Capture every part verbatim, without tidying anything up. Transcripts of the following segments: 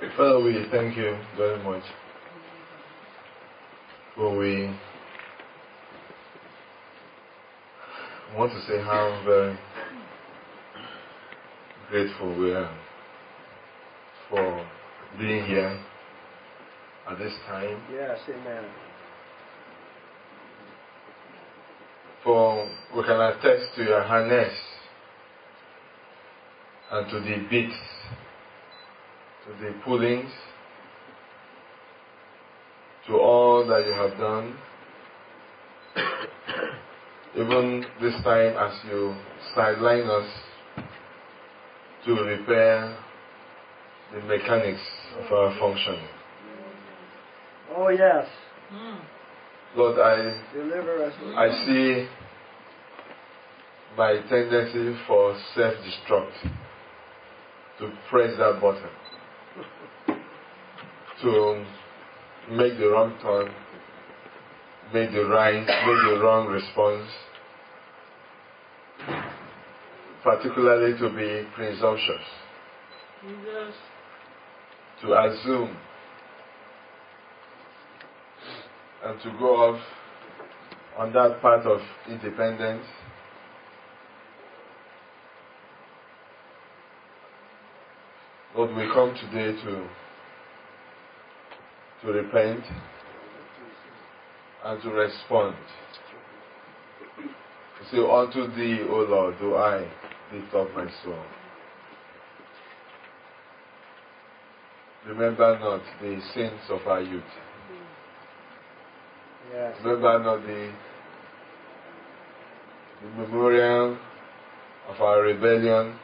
Father, we thank you very much for we want to say how very grateful we are for being here at this time. Yes, amen. For we can attest to your harness and to the beats, to the pullings, to all that you have done. Even this time as you sideline us to repair the mechanics of our functioning. Oh, yes. Lord, I, Deliver us. I see my tendency for self-destruct, to press that button, to make the wrong turn, make the right, make the wrong response, particularly to be presumptuous, Jesus. to assume, and to go off on that path of independence. Lord, we come today to to repent and to respond. To say, unto thee, O Lord, do I lift up my soul. Remember not the sins of our youth. Yes. Remember not the, the memorial of our rebellion,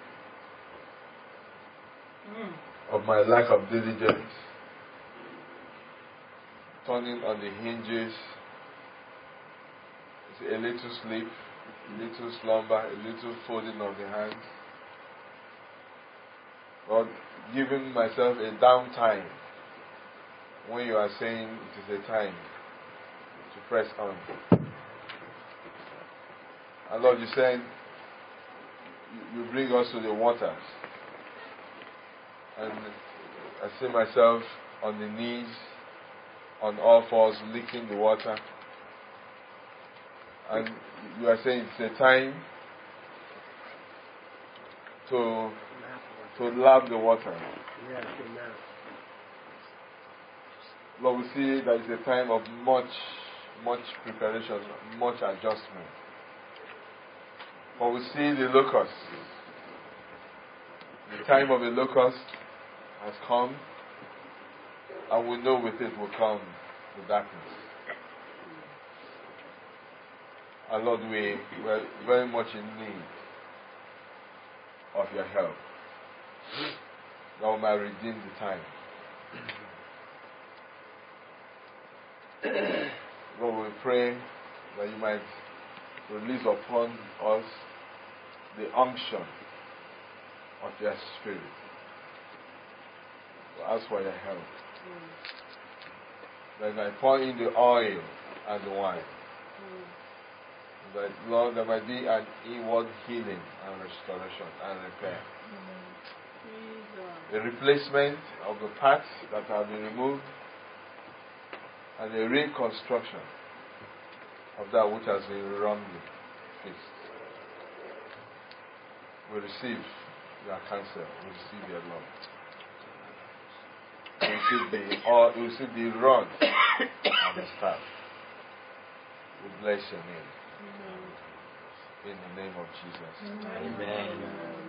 Mm. of my lack of diligence, turning on the hinges, a little sleep, a little slumber, a little folding of the hands. Lord, giving myself a downtime when you are saying it is a time to press on. And Lord, you said you bring us to the waters. And I see myself on the knees, on all fours, licking the water. And you are saying it's a time to to love the water. Yes, amen. Lord, we see that it's a time of much, much preparation, much adjustment. But we see the locust. The time of the locust has come, and we know with it will come the darkness. And Lord, we were very much in need of your help. Thou might redeem the time. Lord, we pray that you might release upon us the unction of your Spirit. We ask for your help. Mm. That you might pour in the oil and the wine. Mm. That, Lord, there might be an inward healing and restoration and repair. Jesus. A replacement of the parts that have been removed and a reconstruction of that which has been wrongly fixed. We receive your counsel, we receive your love. We receive the, or, we receive the rod and the staff. We bless your name. In the name of Jesus. Amen.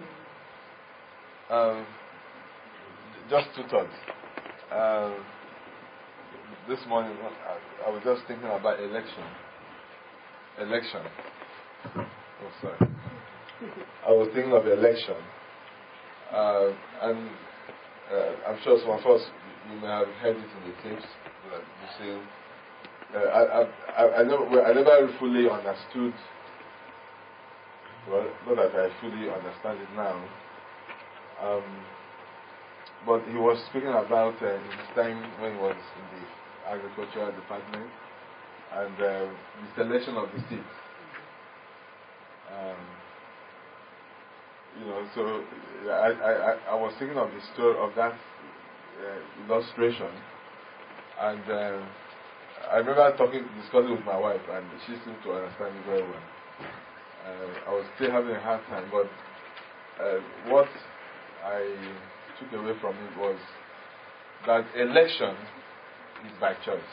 Um, just two thoughts. Um, this morning, I, I was just thinking about election. Election. Oh, sorry. I was thinking of election. Uh, and uh, I'm sure some of us, you may have heard it in the tapes. That you see, uh, I, I, I, never, I never fully understood. Well, not that I fully understand it now. Um, but he was speaking about uh, his time when he was in the agricultural department and uh, the selection of the seeds. Um, you know, so I, I, I was thinking of the story of that uh, illustration, and uh, I remember talking, discussing with my wife, and she seemed to understand it very well. Uh, I was still having a hard time, but uh, what I took away from it was that election is by choice.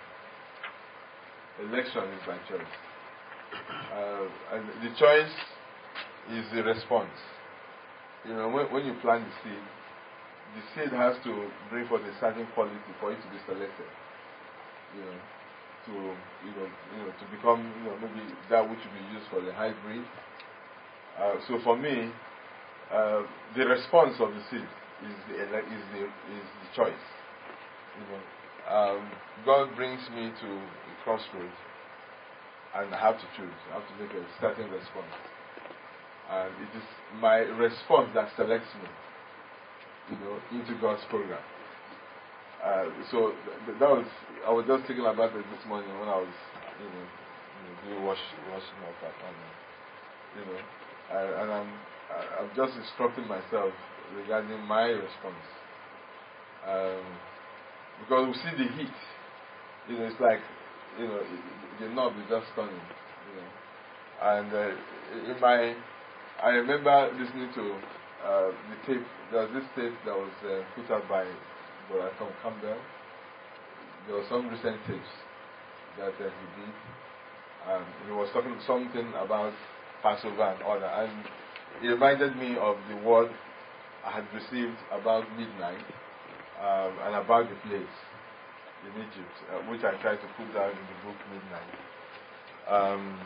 Election is by choice. Uh, and the choice is the response. You know, when, when you plant the seed, the seed has to bring forth a certain quality for it to be selected. You know, to you know, you know, to become you know maybe that which will be used for the hybrid. Uh, so for me, uh, the response of the seed is the ele- is the is the choice. You know, um, God brings me to a crossroads, and I have to choose. I have to make a certain response. And it is my response that selects me, you know, into God's program. Uh, so th- that was, I was just thinking about it this morning when I was, you know, you know doing wash, washing up at home, you know, uh, and I'm, I'm just instructing myself regarding my response. Um, because we see the heat, you know, it's like, you know, the knob is just turning, you know, and uh, in my I remember listening to uh, the tape. There was this tape that was uh, put out by Brother Tom Campbell. There were some recent tapes that uh, he did. Um, he was talking something about Passover and all that. And it reminded me of the word I had received about midnight um, and about the plagues in Egypt, uh, which I tried to put down in the book Midnight. Um,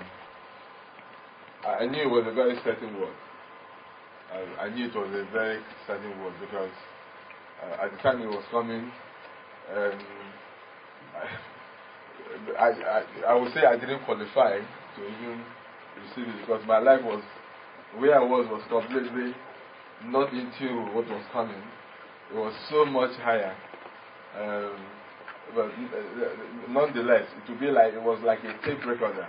I knew it was a very certain word. Uh, I knew it was a very certain word because uh, at the time it was coming, um, I, I, I, I would say I didn't qualify to even receive it because my life was, where I was was completely not into what was coming. It was so much higher. Um, but uh, nonetheless, it would be like, it was like a tape recorder.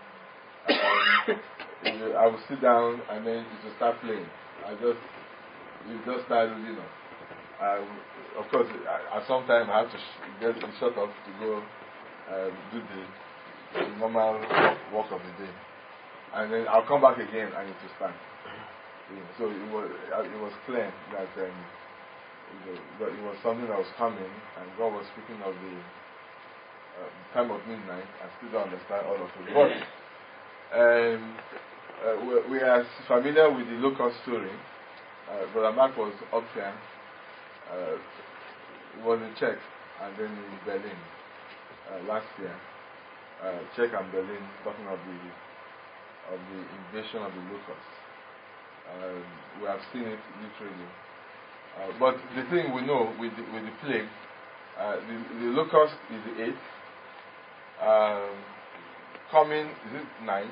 Um, I would sit down and then it would start playing. I just, you just start, you know. Um, of course, I, at some time I have to sh- get shut off to go um, do the, the normal work of the day, and then I'll come back again and it will start. You know, so it was, uh, it was clear that um, you know, that it was something that was coming, and God was speaking of the uh, time of midnight. I still don't understand all of it, but. Um, uh, we, we are familiar with the local story. Uh, Brother Mark was up here. Uh, he was in Czech and then in Berlin uh, last year. Uh, Czech and Berlin, talking of the of the invasion of the locusts. Um, we have seen it literally. Uh, but the thing we know with the, with the plague, uh, the, the locust is the eighth. Um, coming, is it ninth?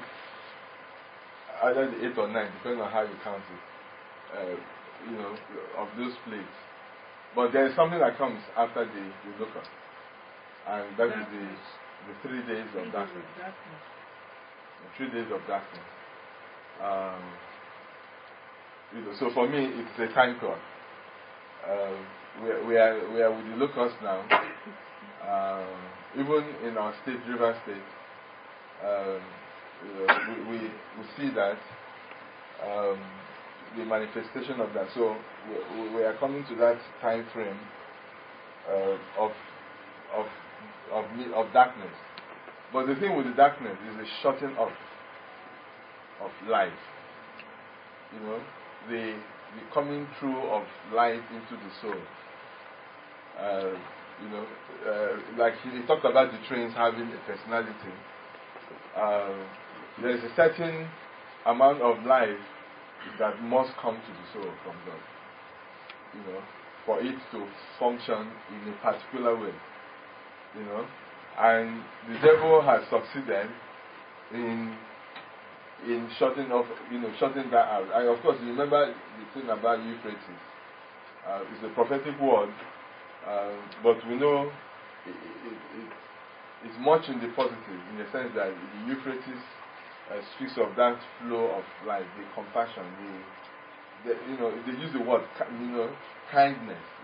Either the eighth or ninth, depending on how you count it. Uh, you know, of those plagues. But there is something that comes after the, the locust, and that darkness. is the, the three days of three darkness. Days of darkness. The three days of darkness. Um, you know, so for me, it's a time clock. Um, we, we are we are with the locust now. Um, even in our state, River State. Um, You know, we, we, we see that um, the manifestation of that. So we, we are coming to that time frame uh, of of of of darkness. But the thing with the darkness is the shutting off of light. You know, the the coming through of light into the soul. Uh, you know, uh, like he, he talked about the trains having a personality. Uh, there is a certain amount of life that must come to the soul from God, you know, for it to function in a particular way, you know. And the devil has succeeded in in shutting off, you know, shutting that out. And of course, you remember the thing about Euphrates. Uh, it's a prophetic word, uh, but we know it, it, it, it's much in the positive, in the sense that the Euphrates uh, speaks of that flow of life, the compassion, the, the you know, they use the word, you know, kindness,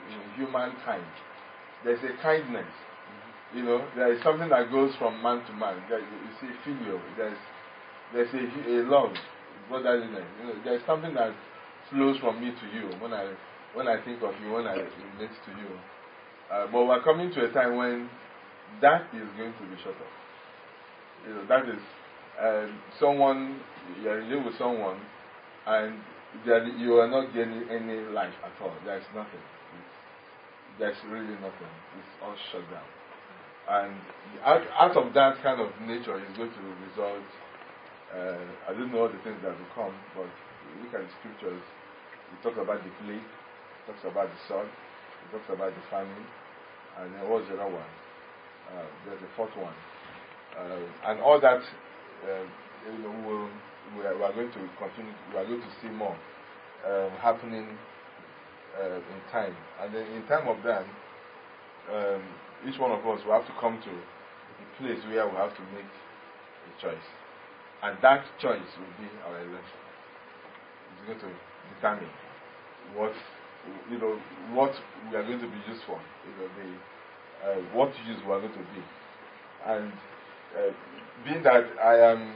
in humankind. There's a kindness. You know, there is something that goes from man to man. There, you see, filial. There's there's a, a love, brotherliness. You know, there's something that flows from me to you when I when I think of you, when I relate to you. Uh, but we're coming to a time when that is going to be shut off. You know, that is uh, someone you're related with someone, and there, you are not getting any life at all. There's nothing. It's, there's really nothing. It's all shut down. And out, out of that kind of nature is going to result. Uh, I don't know all the things that will come, but look at the scriptures. It talks about the plague, it talks about the sword, it talks about the famine, and there was the other one. Uh, there's the fourth one, uh, and all that. Uh, you know, we'll, we, are, we are going to continue. We are going to see more um, happening uh, in time, and then in time of that, um, each one of us will have to come to a place where we have to make a choice, and that choice will be our election. It's going to determine what you know what we are going to be used for. You know, the uh, what use we are going to be, and uh, being that I am,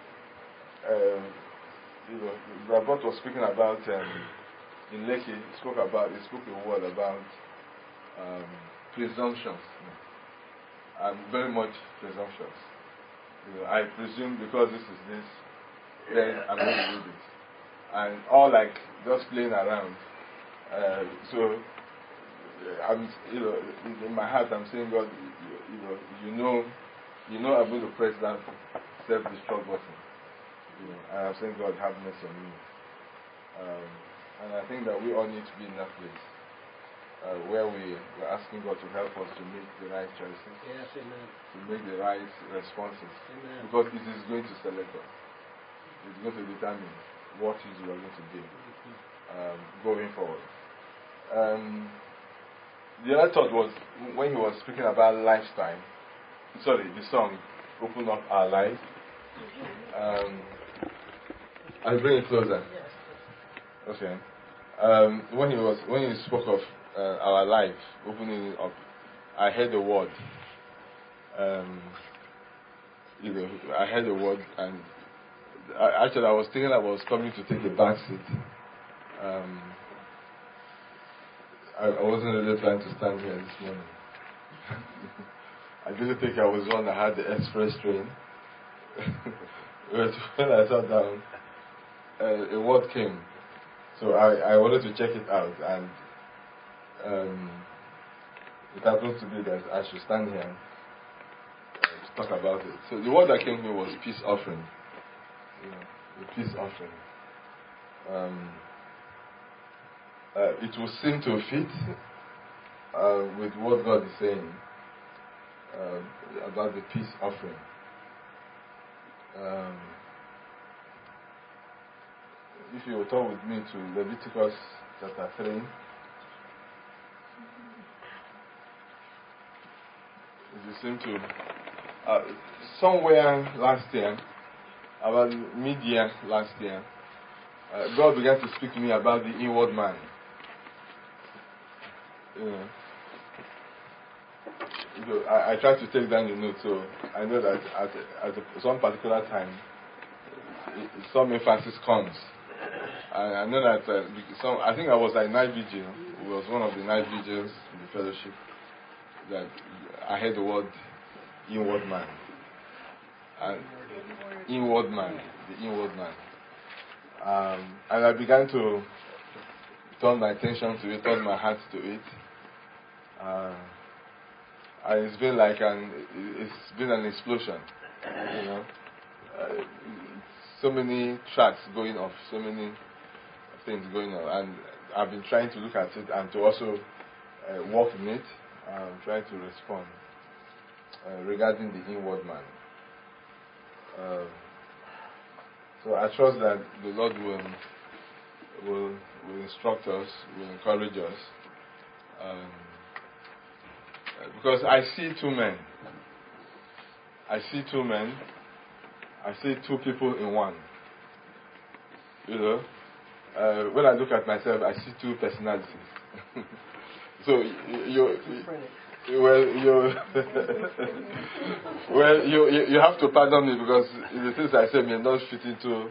uh, you know, Robert was speaking about um, in Lekki. He spoke about he spoke a word about um, presumptions. I'm very much presumptuous. You know, I presume because this is this, then I'm going to do this, and all like just playing around. Uh, so I'm, you know, in, in my heart, I'm saying, God, you, you know, you know, you know, I'm going to press that self-destruct button. You know, and I'm saying, God, have mercy on me. Um, and I think that we all need to be in that place uh, where we we're asking God to help us to make the right choices, Yes, amen. to make the right responses, Amen. because it is going to select us. It's going to determine what is we are going to do um, going forward. Um, the other thought was when he was speaking about lifestyle. Sorry, the song "Open Up Our Life." Um, I'll bring it closer. Okay. Um, when he was when he spoke of uh, our life, opening it up, I heard the word. Um, you know, I heard the word, and I, actually, I was thinking I was coming to take the back seat. Um, I, I wasn't really planning to stand here this morning. I didn't think I was one that had the express train. But when I sat down, uh, a word came. So I, I wanted to check it out, and um, it happens to be that I should stand here uh, to talk about it. So the word that came to me was peace offering. You know, the peace offering. Um, uh, it will seem to fit uh, with what God is saying uh, about the peace offering. Um, if you will turn with me to Leviticus chapter three, it will seem to uh, somewhere last year, about mid-year last year, uh, God began to speak to me about the inward man. You know, so I, I tried to take down the note, so I know that at, at a, some particular time, it, some emphasis comes. I, I know that uh, some, I think I was at night vigil. It was one of the night vigils in the fellowship that I heard the word inward man. And inward man, the inward man. Um, and I began to turn my attention to it, turn my heart to it. Uh, and it's been like an, it's been an explosion, you know. Uh, so many tracks going off, so many things going on, and I've been trying to look at it and to also uh, work in it, um, trying to respond uh, regarding the inward man. Uh, so I trust that the Lord will will, will instruct us, will encourage us, um, because I see two men. I see two men. I see two people in one. You know, uh, when I look at myself, I see two personalities. So you, you, Schizophrenic. you well you well you, you you have to pardon me because the things I say may not fit into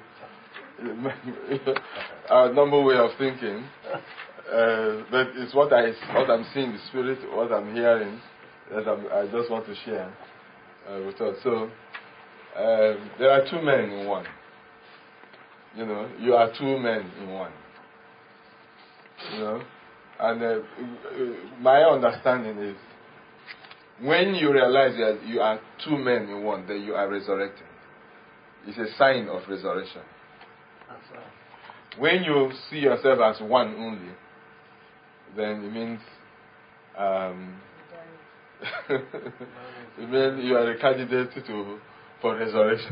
our normal way of thinking. Uh, but it's what I what I'm seeing in the spirit, what I'm hearing that I'm, I just want to share uh, with us. So um, there are two men in one. You know, you are two men in one. You know, and uh, my understanding is when you realize that you are two men in one, then you are resurrected. It's a sign of resurrection. That's right. When you see yourself as one only, then it means um, it means you are a candidate to for resurrection.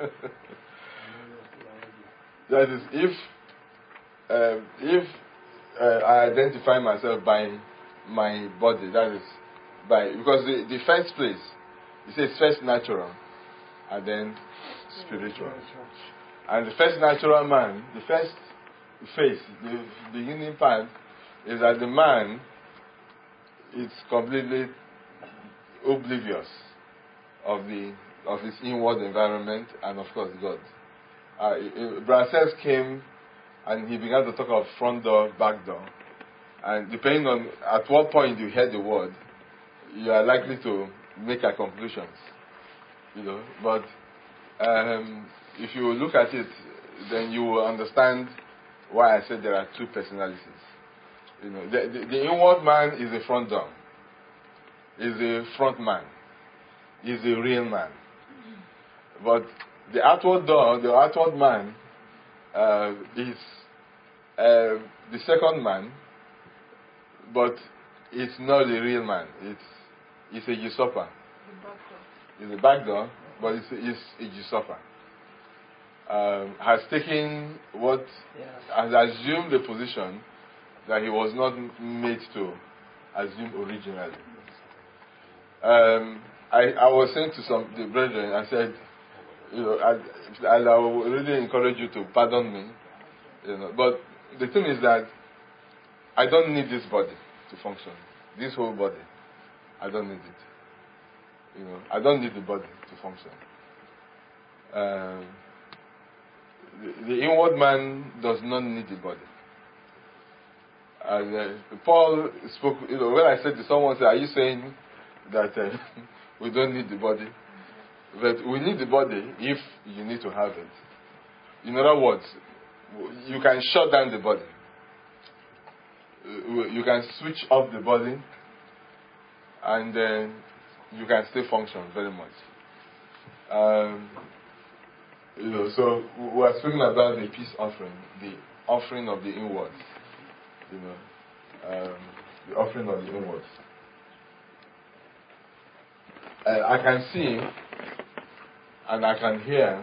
That is, if uh, if uh, I identify myself by my body, that is by because the, the first place it says first natural and then spiritual. And the first natural man, the first face, the beginning part is that the man is completely oblivious of the of his inward environment and of course God. Uh, Brasels came and he began to talk of front door, back door, and depending on at what point you hear the word, you are likely to make a conclusions, you know. But um, if you look at it, then you will understand why I said there are two personalities. You know, the, the, the inward man is the front door, is the front man, is the real man. But the outward door, the outward man, uh, is uh, the second man, but it's not the real man. It's it's a usurper. It's a back door, but it's a, it's a usurper. Um, has taken what Yes. has assumed the position that he was not made to assume originally. Um, I, I was saying to some the brethren, I said, you know, I, I, I would really encourage you to pardon me, you know. But the thing is that I don't need this body to function. This whole body, I don't need it. You know, I don't need the body to function. Um, the, the inward man does not need the body. And uh, Paul spoke, you know, when I said to someone, said, are you saying that uh, we don't need the body? But we need the body if you need to have it. In other words, you can shut down the body. You can switch off the body and then you can still function very much. Um, you know, so we are speaking about the peace offering, the offering of the inwards. You know, um, the offering of the inwards. Uh, I can see and I can hear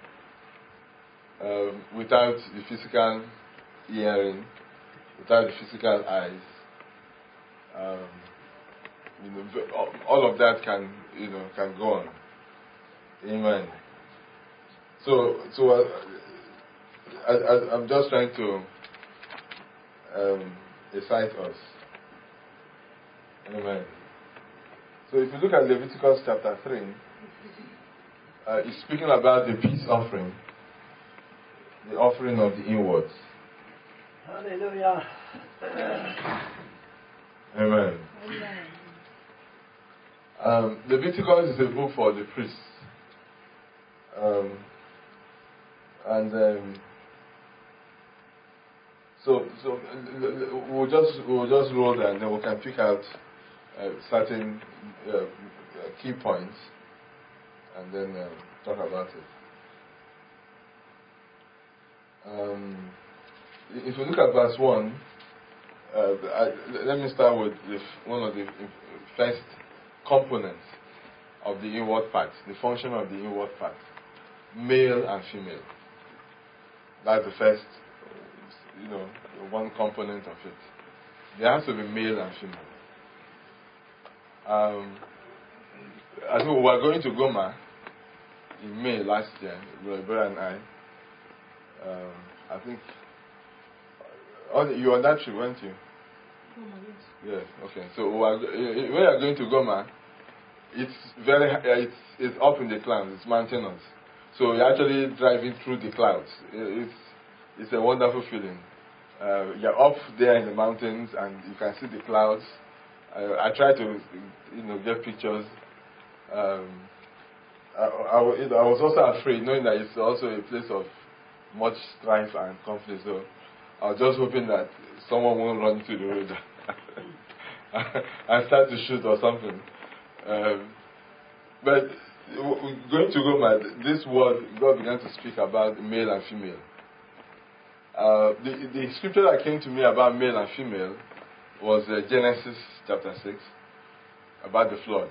um, without the physical hearing, without the physical eyes. Um, you know, all of that can, you know, can go on. Amen. So, so uh, I, I, I'm just trying to um, excite us. Amen. So, if you look at Leviticus chapter three, uh, it's speaking about the peace offering, the offering of the inwards. Hallelujah. Amen. Amen. Um, Leviticus is a book for the priests. Um, and um, so, so we'll just we'll just roll there, and then we can pick out uh, certain uh, key points, and then uh, talk about it. Um, if you look at verse one, uh, I, let me start with the, one of the first components of the inward part, the function of the inward part, male and female. That's the first, you know, one component of it. There has to be male and female. Um, as we were going to Goma in May last year, Brother and I, um, I think, oh, you were on that trip, weren't you? Goma, yes. Yes, okay. So we are, when you are going to Goma, it's very uh, it's it's up in the clouds, it's mountainous. So you're actually driving through the clouds. It's it's a wonderful feeling. Uh, you're up there in the mountains and you can see the clouds. Uh, I try to you know get pictures. Um, I, I, you know, I was also afraid, knowing that it's also a place of much strife and conflict. So I was just hoping that someone won't run to the road and start to shoot or something. Um, but going to Goma, this word, God began to speak about male and female. Uh, the, the scripture that came to me about male and female was uh, Genesis chapter six, about the flood.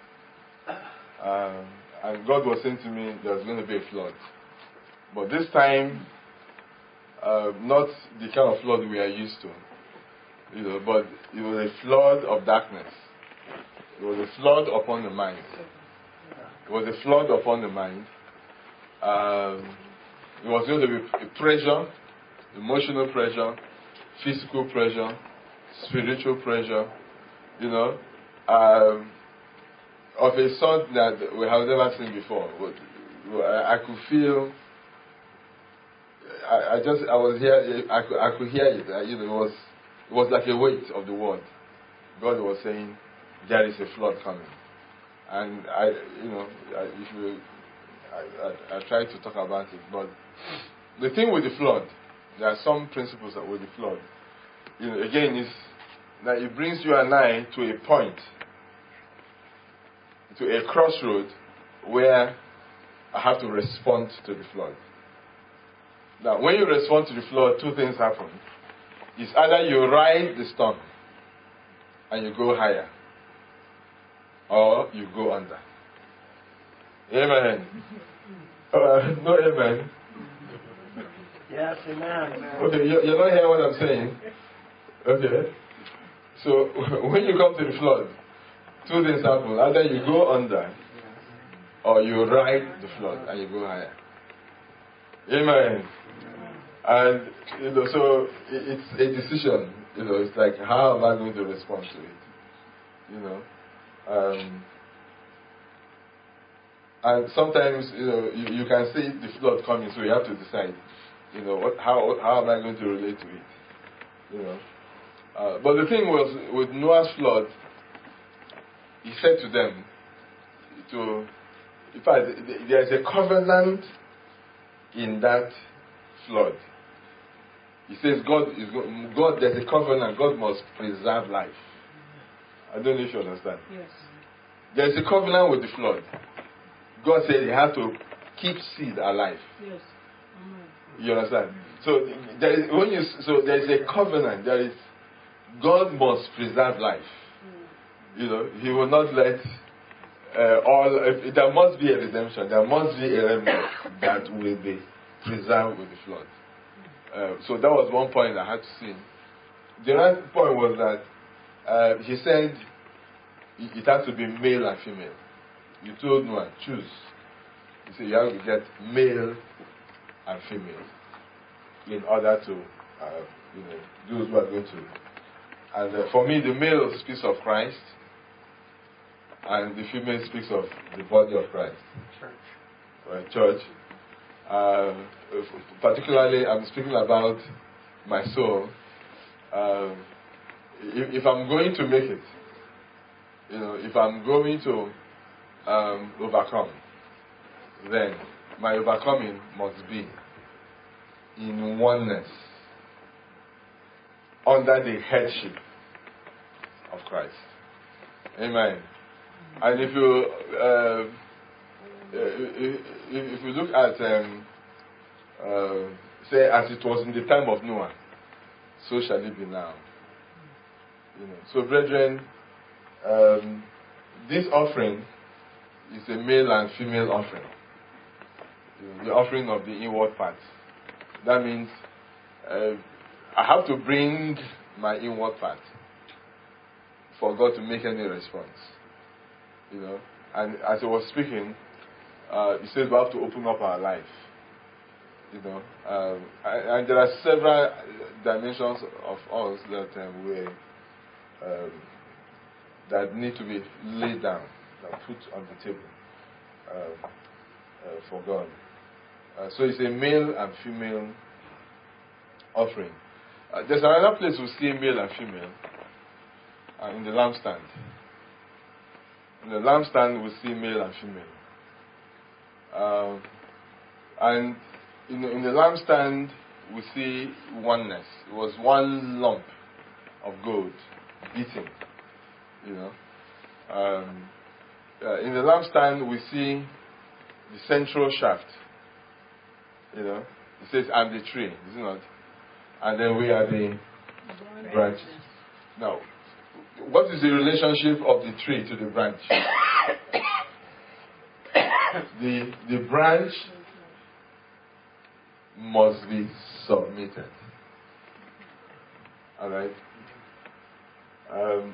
Um, and God was saying to me there's going to be a flood. But this time, uh, not the kind of flood we are used to. You know, but it was a flood of darkness. It was a flood upon the mind. It was a flood upon the mind. Um, it was going to be pressure, emotional pressure, physical pressure, spiritual pressure, you know, um, of a sort that we have never seen before. I, I could feel, I, I just, I was here, I could, I could hear it, I, you know, it was, it was like a weight of the word. God was saying, there is a flood coming. And I, you know, I, if you, I, I, I try to talk about it, but the thing with the flood, there are some principles that with the flood. You know, again, is that it brings you and I to a point, to a crossroad, where I have to respond to the flood. Now, when you respond to the flood, two things happen. It's either you ride the storm and you go higher, or you go under. Amen. Uh, no amen. Yes, amen. Okay, you, you're not hearing what I'm saying? Okay. So, when you come to the flood, two things happen. Either you go under, or you ride the flood and you go higher. Amen. And, you know, so it's a decision. You know, it's like, how am I going to respond to it? You know. Um, and sometimes, you know, you, you can see the flood coming, so you have to decide, you know, what, how how am I going to relate to it? You know. Uh, but the thing was, with Noah's flood, he said to them, to, in fact, there is a covenant in that flood. He says, God is God. There's a covenant. God must preserve life. I don't know if you understand. Yes. There's a covenant with the flood. God said He has to keep seed alive. Yes. Amen. You understand? So there is, when you so there is a covenant. There is God must preserve life. You know, He will not let uh, all. If, there must be a redemption. There must be a remnant that will be preserved with the flood. Uh, so that was one point I had to see. The other point was that uh, He said it has to be male and female. You told Noah, choose. He said you have to get male and female in order to, uh, you know, those who are going to. And uh, for me, the male speaks of Christ, and the female speaks of the body of Christ. Church. Or church. Uh, particularly, I'm speaking about my soul. Uh, if, if I'm going to make it, you know, if I'm going to um, overcome, then my overcoming must be in oneness, under the headship of Christ. Amen. And if you uh, if, if you look at um, uh, say as it was in the time of Noah, so shall it be now. You know. So, brethren, um, this offering is a male and female offering. You know, the offering of the inward parts. That means uh, I have to bring my inward part for God to make any response. You know, and as I was speaking, uh, He says we have to open up our life. You know, um, and, and there are several dimensions of us that um, we um, that need to be laid down, that put on the table uh, uh, for God. Uh, so it's a male and female offering. Uh, there's another place we see male and female uh, in the lampstand. In the lampstand we see male and female. Um, and in the, in the lampstand we see oneness. It was one lump of gold beating, you know. Um, uh, in the lampstand we see the central shaft, you know. It says, "I'm the tree," is it not? And then we are the branches. Now, what is the relationship of the tree to the branch? the the branch must be submitted. Alright? Um,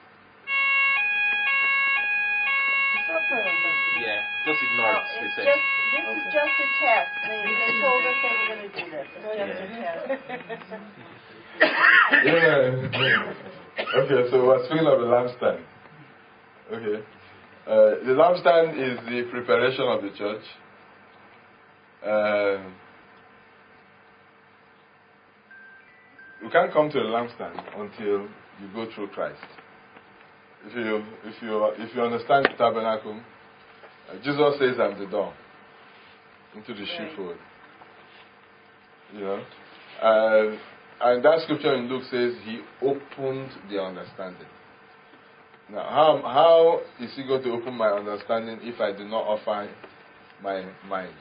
Yeah, just ignore it. It's They just, said. this is just a test. They, they told us they were going to do this. It's just a test. yeah. Okay, so we're speaking of the lampstand. Okay. Uh, the lampstand is the preparation of the church. Uh, you can't come to the lampstand until you go through Christ. If you if you if you understand the tabernacle, uh, Jesus says, "I'm the door into the sheepfold." You know, uh, and that scripture in Luke says He opened the understanding. Now, how how is He going to open my understanding if I do not offer my mind?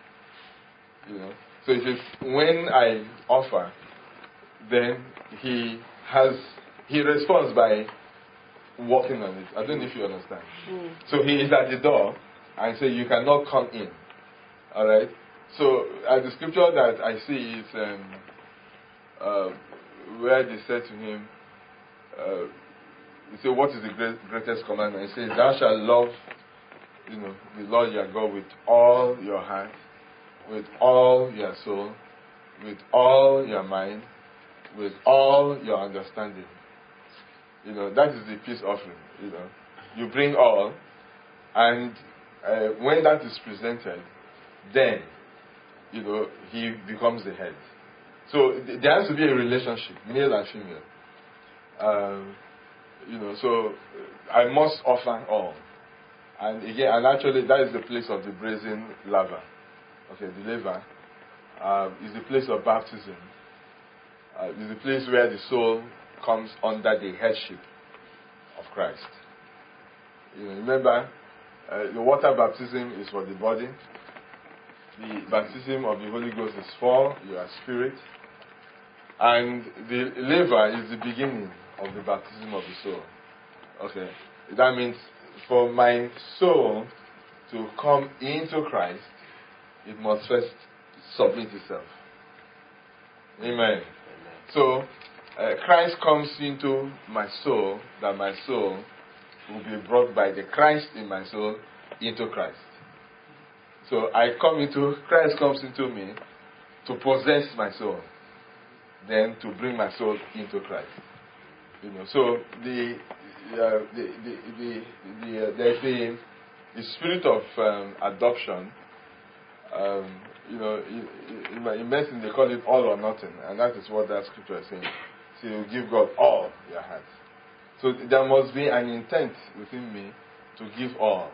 You know, so it is when I offer, then He has He responds by working on it. I don't know if you understand. Mm. So He is at the door and say, "You cannot come in." All right. So uh, the scripture that I see is um, uh, where they said to Him, uh, "He said, what is the great, greatest commandment?" He says, "Thou shalt love, you know, the Lord your God with all your heart, with all your soul, with all your mind, with all your understanding." You know, that is the peace offering. You know, you bring all, and uh, when that is presented, then, you know, He becomes the head. So th- there has to be a relationship, male and female. Um, you know, so uh, I must offer all. And again, and actually, that is the place of the brazen laver. Okay, the laver uh, is the place of baptism. Uh, is the place where the soul comes under the headship of Christ. You know, remember, uh, the water baptism is for the body. The baptism of the Holy Ghost is for your spirit. And the laver is the beginning of the baptism of the soul. Okay, that means for my soul to come into Christ, it must first submit itself. Amen. So, uh, Christ comes into my soul, that my soul will be brought by the Christ in my soul into Christ. So, I come into, Christ comes into me to possess my soul, then to bring my soul into Christ. You know, so the uh, the the the, the, uh, there's the, the spirit of um, adoption. Um, you know, in, in medicine they call it all or nothing, and that is what that scripture is saying. So you give God all your heart. So there must be an intent within me to give all,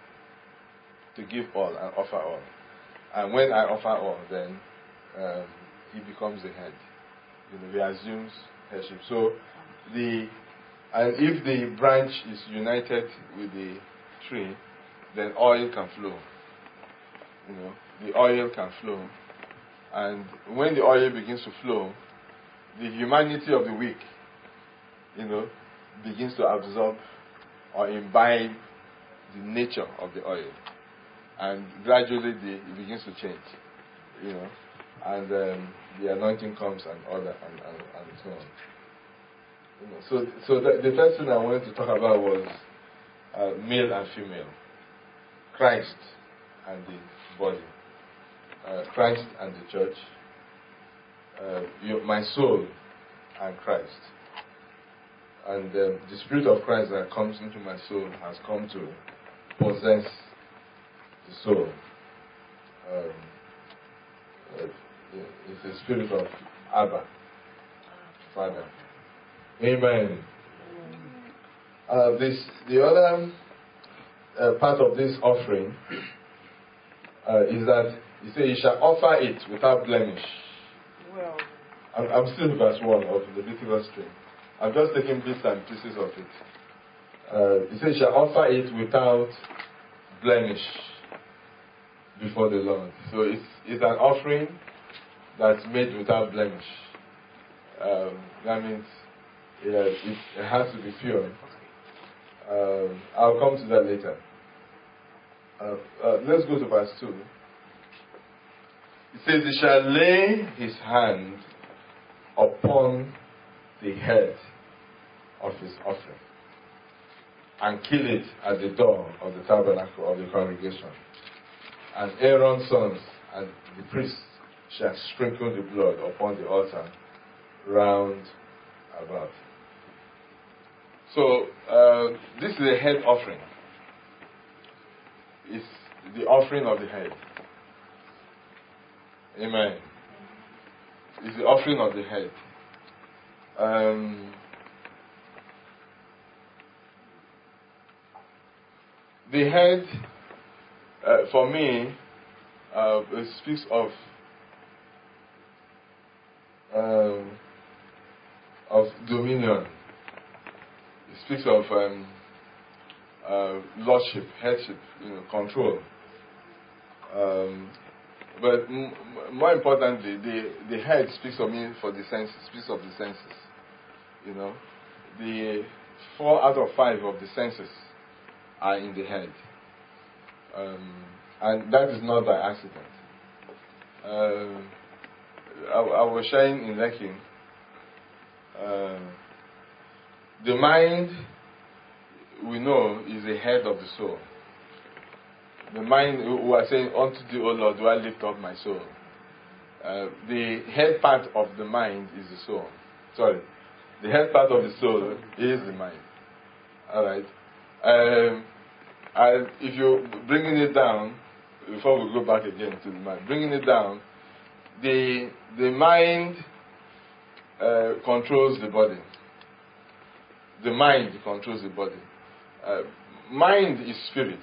to give all and offer all. And when I offer all, then um, He becomes the head. You know, He assumes headship. So the and if the branch is united with the tree, then oil can flow. You know, the oil can flow, and when the oil begins to flow, the humanity of the weak, you know, begins to absorb or imbibe the nature of the oil, and gradually the, it begins to change, you know, and um, the anointing comes and all that, and, and, and so on. You know, so, so the, the first thing I wanted to talk about was uh, male and female, Christ and the body. Uh, Christ and the church, uh, your, my soul and Christ. And um, the Spirit of Christ that comes into my soul has come to possess the soul. Um, uh, it's the Spirit of Abba, Father. Amen. Uh, this the other uh, part of this offering uh, is that he says, "You shall offer it without blemish." Well, I'm, I'm still in verse one of the Leviticus string. I'm just taking bits and pieces of it. Uh, he says, "You shall offer it without blemish before the Lord." So it's it's an offering that's made without blemish. Um, that means yeah, it, it has to be pure. Um, I'll come to that later. Uh, uh, let's go to verse two. It says, "He shall lay his hand upon the head of his offering and kill it at the door of the tabernacle of the congregation. And Aaron's sons and the priests shall sprinkle the blood upon the altar round about." So, uh, this is a head offering. It's the offering of the head. Amen. It's the offering of the head. Um, the head, uh, for me, uh, it speaks of um, of dominion. It speaks of um, uh, lordship, headship, you know, control. Um, but m- more importantly, the, the head speaks of me for the senses, speaks of the senses. You know, the four out of five of the senses are in the head, um, and that is not by accident. Um, I, I was sharing in Lekki. Uh, the mind, we know, is the head of the soul. The mind, we are saying, "Unto thee, O Lord, do I lift up my soul." Uh, the head part of the mind is the soul. Sorry, the head part of the soul is the mind. All right. Um, and if you're bringing it down, before we go back again to the mind, bringing it down, the the mind uh, controls the body. The mind controls the body. Uh, mind is spirit.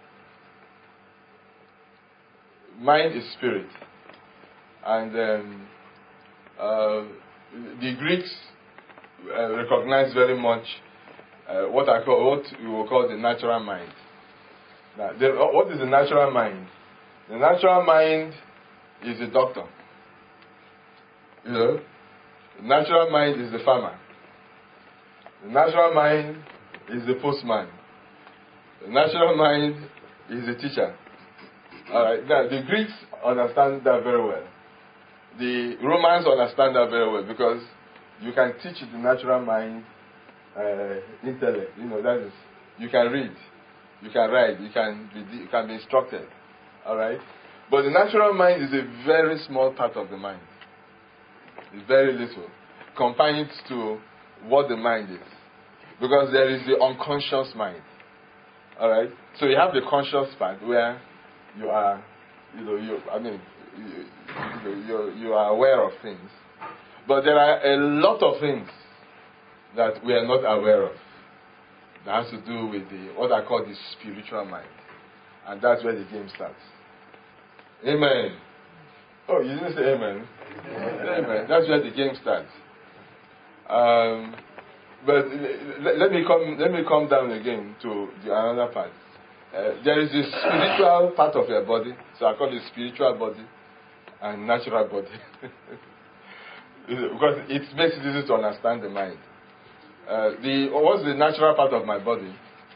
Mind is spirit. And um, uh, the Greeks uh, recognize very much uh, what I call, what we will call the natural mind. Now, the, what is the natural mind? The natural mind is the doctor. You know, the natural mind is the farmer. The natural mind is the postman. The natural mind is the teacher. All right. Now, the Greeks understand that very well. The Romans understand that very well because you can teach the natural mind uh, intellect. You know, that is, you can read, you can write, you can be, you can be instructed. All right. But the natural mind is a very small part of the mind. It's very little, confined to what the mind is, because there is the unconscious mind. All right. So you have the conscious part where you are, you know, you. I mean, you, you, you, you are aware of things, but there are a lot of things that we are not aware of. That has to do with the what I call the spiritual mind, and that's where the game starts. Amen. Oh, you didn't say amen. Amen. That's where the game starts. Um, but let, let me come. Let me come down again to the another part. Uh, there is a spiritual part of your body, so I call it spiritual body and natural body, because it makes it easy to understand the mind. Uh, the what's the natural part of my body?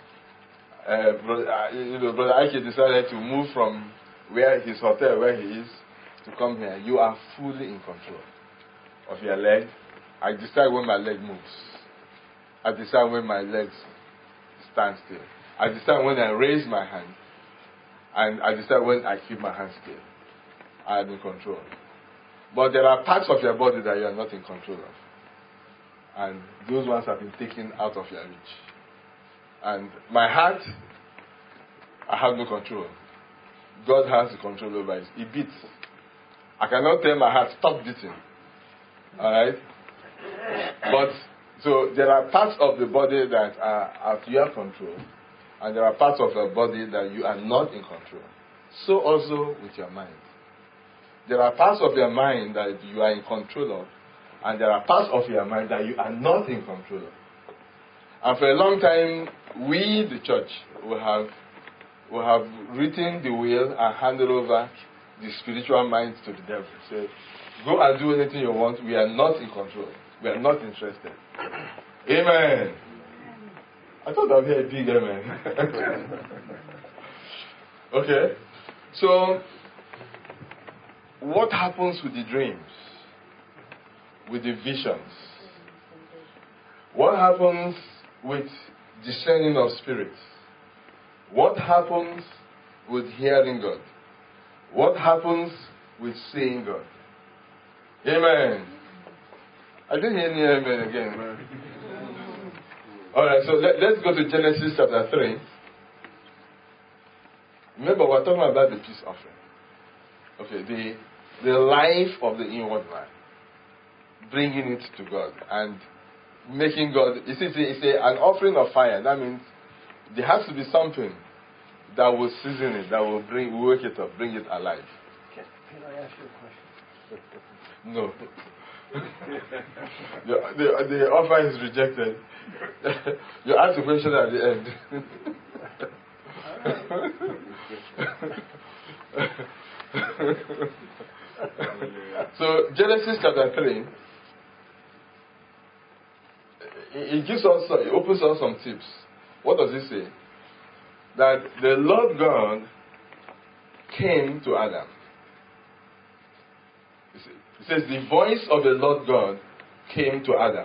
Uh, brother, uh, you know, Brother Ike decided to move from where his hotel, where he is, to come here. You are fully in control of your leg. I decide when my leg moves. I decide when my legs stand still. I decide when I raise my hand, and I decide when I keep my hand still. I am in control. But there are parts of your body that you are not in control of. and those ones have been taken out of your reach. And my heart, I have no control. God has the control over it. It beats. I cannot tell my heart, stop beating. Alright? But, so there are parts of the body that are at your control, and there are parts of your body that you are not in control. So also with your mind. There are parts of your mind that you are in control of, and there are parts of your mind that you are not in control of. And for a long time, we, the church, will have, will have written the will and handed over the spiritual mind to the devil. Say, go and do anything you want. We are not in control. We are not interested. Amen. I thought I'd hear a big amen. Okay. So, what happens with the dreams? With the visions? What happens with discerning of spirits? What happens with hearing God? What happens with seeing God? Amen. I didn't hear any amen again. Alright, so let, let's go to Genesis chapter three. Remember, we're talking about the peace offering. Okay, the, the life of the inward man. Bringing it to God and making God. You see, it's a, an offering of fire. That means there has to be something that will season it, that will bring, wake it up, bring it alive. Can, can I ask you a question? No. the, the, the offer is rejected. You ask the question at the end. So Genesis chapter three, it gives us, it opens us some tips. What does it say? That the Lord God came to Adam. It says the voice of the Lord God came to Adam.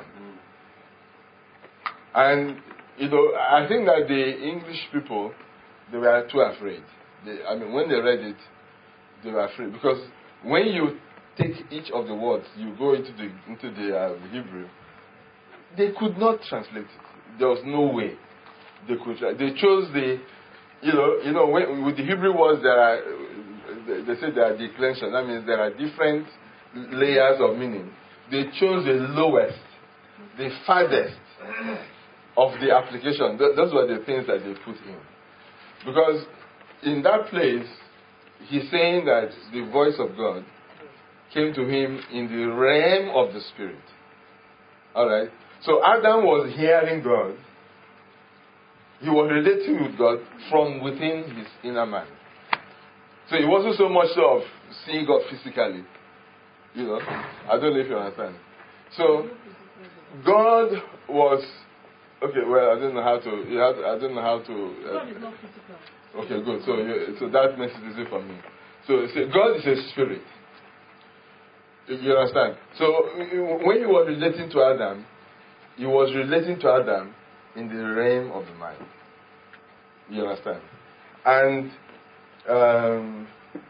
And, you know, I think that the English people, they were too afraid. They, I mean, when they read it, they were afraid. Because when you take each of the words, you go into the, into the uh, Hebrew, they could not translate it. There was no way they could. They chose the, you know, you know, when, with the Hebrew words, there are, they say there are declensions. That means there are different layers of meaning. They chose the lowest, the farthest of the application. Those were the things that they put in. Because in that place, he's saying that the voice of God came to him in the realm of the Spirit. Alright? So Adam was hearing God. He was relating with God from within his inner man. So it wasn't so much of seeing God physically. You know, I don't know if you understand. So God was okay. Well, I don't know how to. You have, I don't know how to. Uh, God is not physical. Okay, good. So, you, so that makes it easy for me. So, so God is a spirit. You understand? So when he was relating to Adam, he was relating to Adam in the realm of the mind. You understand? And um,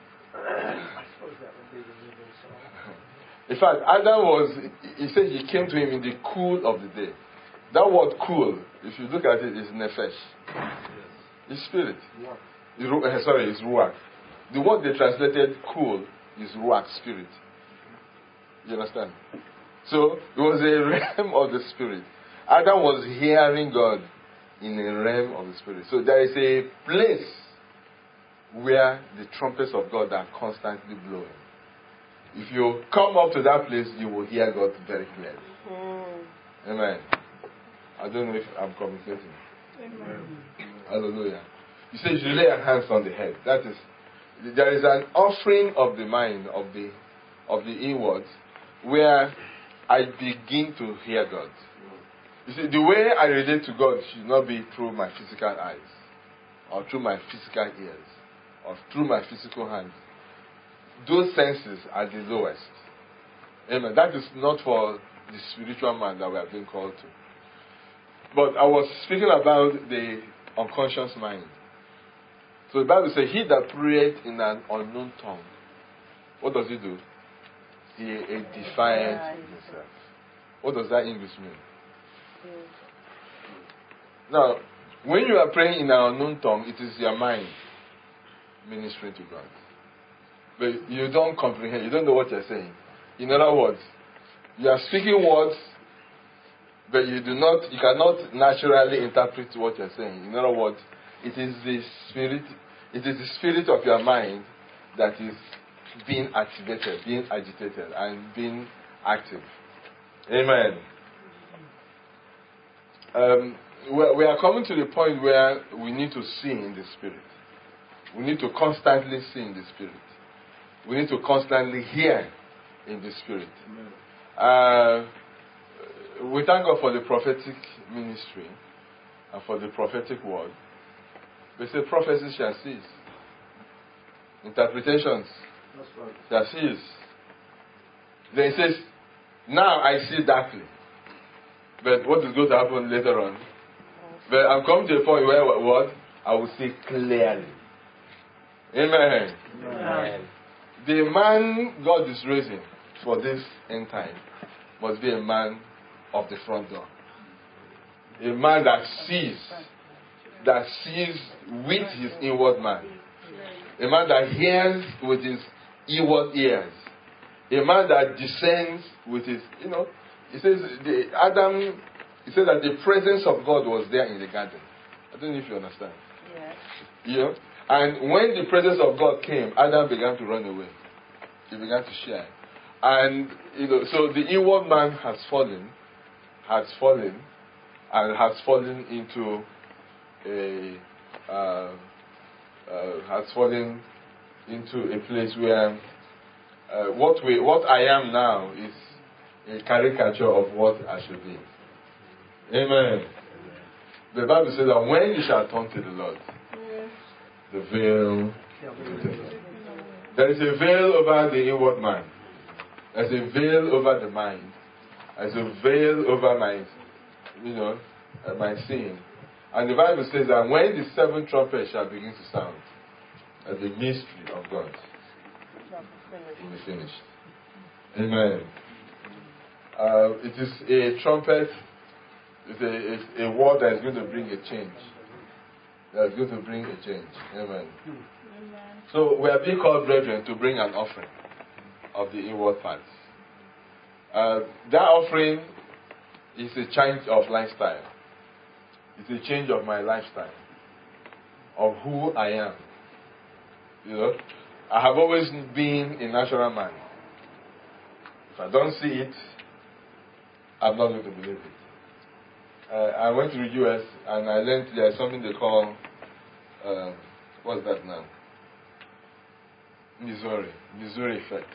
in fact, Adam was, he said he came to him in the cool of the day. That word cool, if you look at it, is nefesh. It's spirit. It's, uh, sorry, it's ruach. The word they translated cool is ruach, spirit. You understand? So, it was a realm of the spirit. Adam was hearing God in a realm of the spirit. So, there is a place where the trumpets of God are constantly blowing. If you come up to that place, you will hear God very clearly. Mm. Amen. I don't know if I'm communicating. Amen. Hallelujah. You say you lay your hands on the head. That is, there is an offering of the mind, of the of the inwards, where I begin to hear God. You see, the way I relate to God should not be through my physical eyes, or through my physical ears, or through my physical hands. Those senses are the lowest. Amen. That is not for the spiritual man that we are being called to. But I was speaking about the unconscious mind. So the Bible says, he that prayeth in an unknown tongue, what does he do? He edifieth himself. What does that English mean? Now, when you are praying in an unknown tongue, it is your mind ministering to God. But you don't comprehend, you don't know what you're saying. In other words, you are speaking words, but you do not, you cannot naturally interpret what you're saying. In other words, it is the spirit, it is the spirit of your mind that is being activated, being agitated, and being active. Amen. Um, we are coming to the point where we need to see in the Spirit. We need to constantly see in the Spirit. We need to constantly hear in the Spirit. Uh, we thank God for the prophetic ministry and for the prophetic word. We say prophecy shall cease. Interpretations shall cease. Then it says, now I see darkly. But what is going to happen later on? But I'm coming to a point where what? I will see clearly. Amen. Amen. The man God is raising for this end time must be a man of the front door. A man that sees, that sees with his inward man. A man that hears with his inward ears. A man that discerns with his, you know, he says, the, Adam, he said that the presence of God was there in the garden. I don't know if you understand. Yes. You know? And when the presence of God came, Adam began to run away. He began to shy. And, you know, so the inward man has fallen, has fallen, and has fallen into a, uh, uh, has fallen into a place where uh, what we, what I am now is a caricature of what I should be. Amen. The Bible says that when you shall turn to the Lord, the veil will be taken. There is a veil over the inward man. There's a veil over the mind. There's a veil over my, you know, uh, my sin. And the Bible says that when the seventh trumpet shall begin to sound, uh, the mystery of God will be finished. Amen. Uh, it is a trumpet, it's a, it's a word that is going to bring a change. That is going to bring a change. Amen. So we are being called, brethren, to bring an offering of the inward parts. Uh, that offering is a change of lifestyle. It's a change of my lifestyle, of who I am. You know, I have always been a natural man. If I don't see it, I'm not going to believe it. Uh, I went to the U S and I learned there's something they call, uh, what's that now? Missouri. Missouri effect.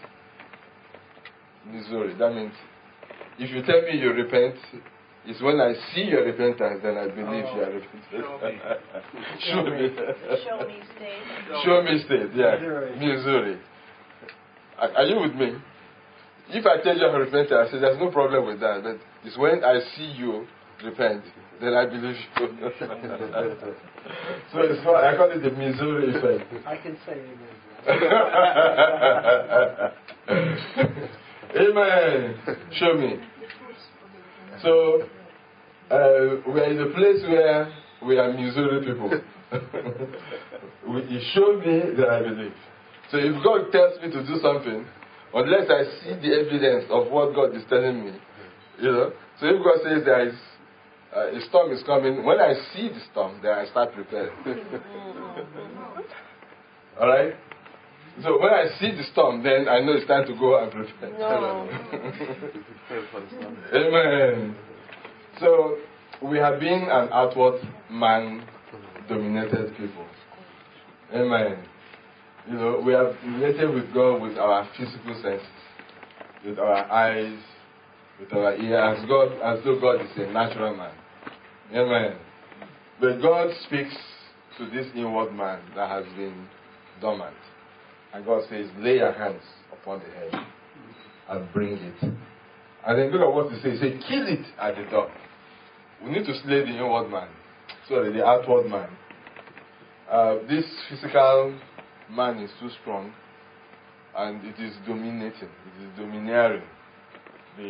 Missouri. That means if you tell me you repent, it's when I see your repentance, then I believe oh, you are repentant. Show me. Show me state. Show me state, yeah. Missouri. Missouri. Are, are you with me? If I tell you I'm repentant, I say there's no problem with that. But it's when I see you repent, then I believe you. So it's called, I call it the Missouri effect. I can say amen. Amen. Show me. So, uh, we are in a place where we are Missouri people. You show me that I believe. So if God tells me to do something, unless I see the evidence of what God is telling me, you know. So if God says there is uh, a storm is coming, when I see the storm, then I start preparing. All right. So when I see the storm, then I know it's time to go and prepare. No. Amen. So we have been an outward man-dominated people. Amen. You know, we have related with God with our physical senses, with our eyes, with our ears, as God, as though God is a natural man. Amen. But God speaks to this inward man that has been dormant. And God says, lay your hands upon the head and bring it. And then look at what he says. He says, kill it at the door. We need to slay the inward man. Sorry, the outward man. Uh, this physical man is too strong and it is dominating. It is domineering the,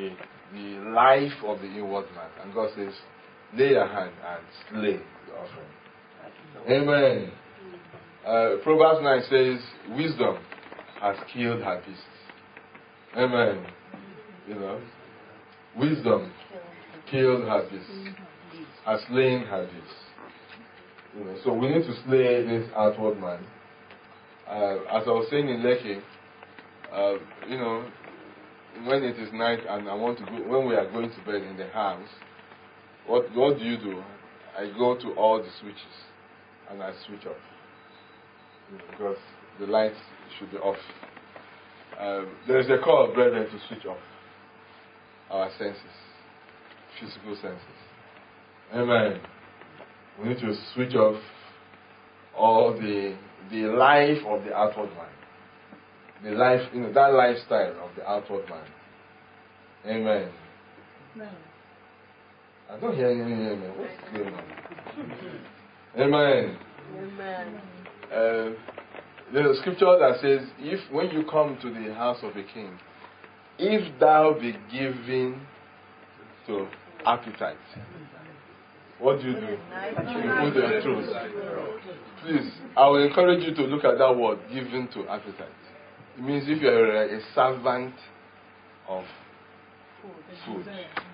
the life of the inward man. And God says, lay your hand and slay the offering. Amen. Uh, Proverbs nine says, wisdom has killed her beasts. Amen. You know, wisdom killed her beasts, has slain her beasts. You know, so we need to slay this outward man. Uh, as I was saying in Lekki, uh, you know, when it is night and I want to go, when we are going to bed in the house, what what do you do? I go to all the switches and I switch off, you know, because the lights should be off. Uh, there is a call, brethren, to switch off our senses, physical senses. Amen. We need to switch off all the the life of the outward man. The life, you know, that lifestyle of the outward man. Amen. Amen. I don't hear any amen. What's going on? Amen. Amen. Uh, there's a scripture that says, if when you come to the house of a king, if thou be given to appetite, what do you do? You put the truth. Please, I will encourage you to look at that word, given to appetite. It means if you are a servant of food.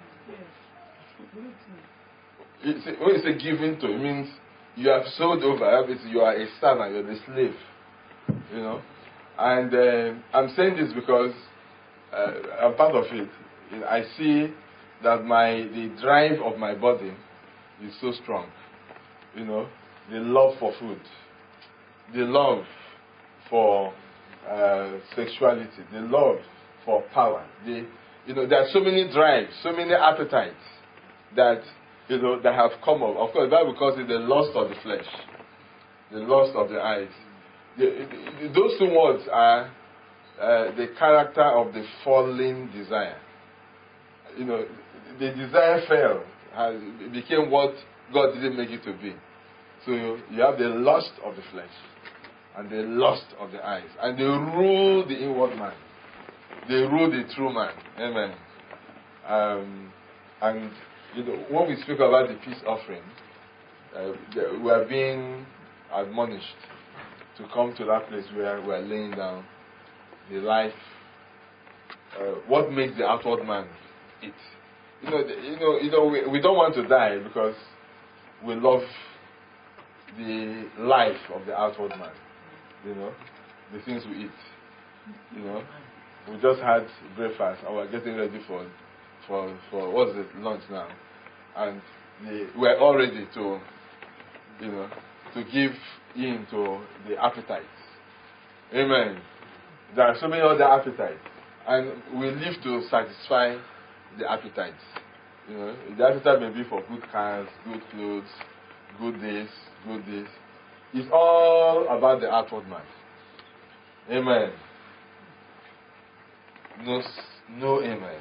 It's a, when you say given to, it means you have sold over. You are a servant, you are a slave. You know? And uh, I'm saying this because uh, I'm part of it. I see that my the drive of my body is so strong. You know, the love for food, the love for uh, sexuality, the love for power. The, you know, there are so many drives, so many appetites that, you know, that have come up. Of course, the Bible calls it the lust of the flesh, the lust of the eyes. The, the, those two words are uh, the character of the fallen desire. You know, the desire fell, has, it became what God didn't make it to be. So you, you have the lust of the flesh and the lust of the eyes, and they rule the inward man. They rule the true man. Amen. Um, and you know, when we speak about the peace offering, uh, the, we are being admonished to come to that place where we are laying down the life. Uh, what makes the outward man eat? You know, the, you know, you know. We, we don't want to die because we love the life of the outward man. You know, the things we eat. You know, we just had breakfast and we're getting ready for, for, for what's it, lunch now, and the, we're all ready to, you know, to give in to the appetites. Amen. There are so many other appetites, and we live to satisfy the appetites. You know, the appetite may be for good cars, good clothes, good this, good this. It's all about the outward man. Amen. No, no amen.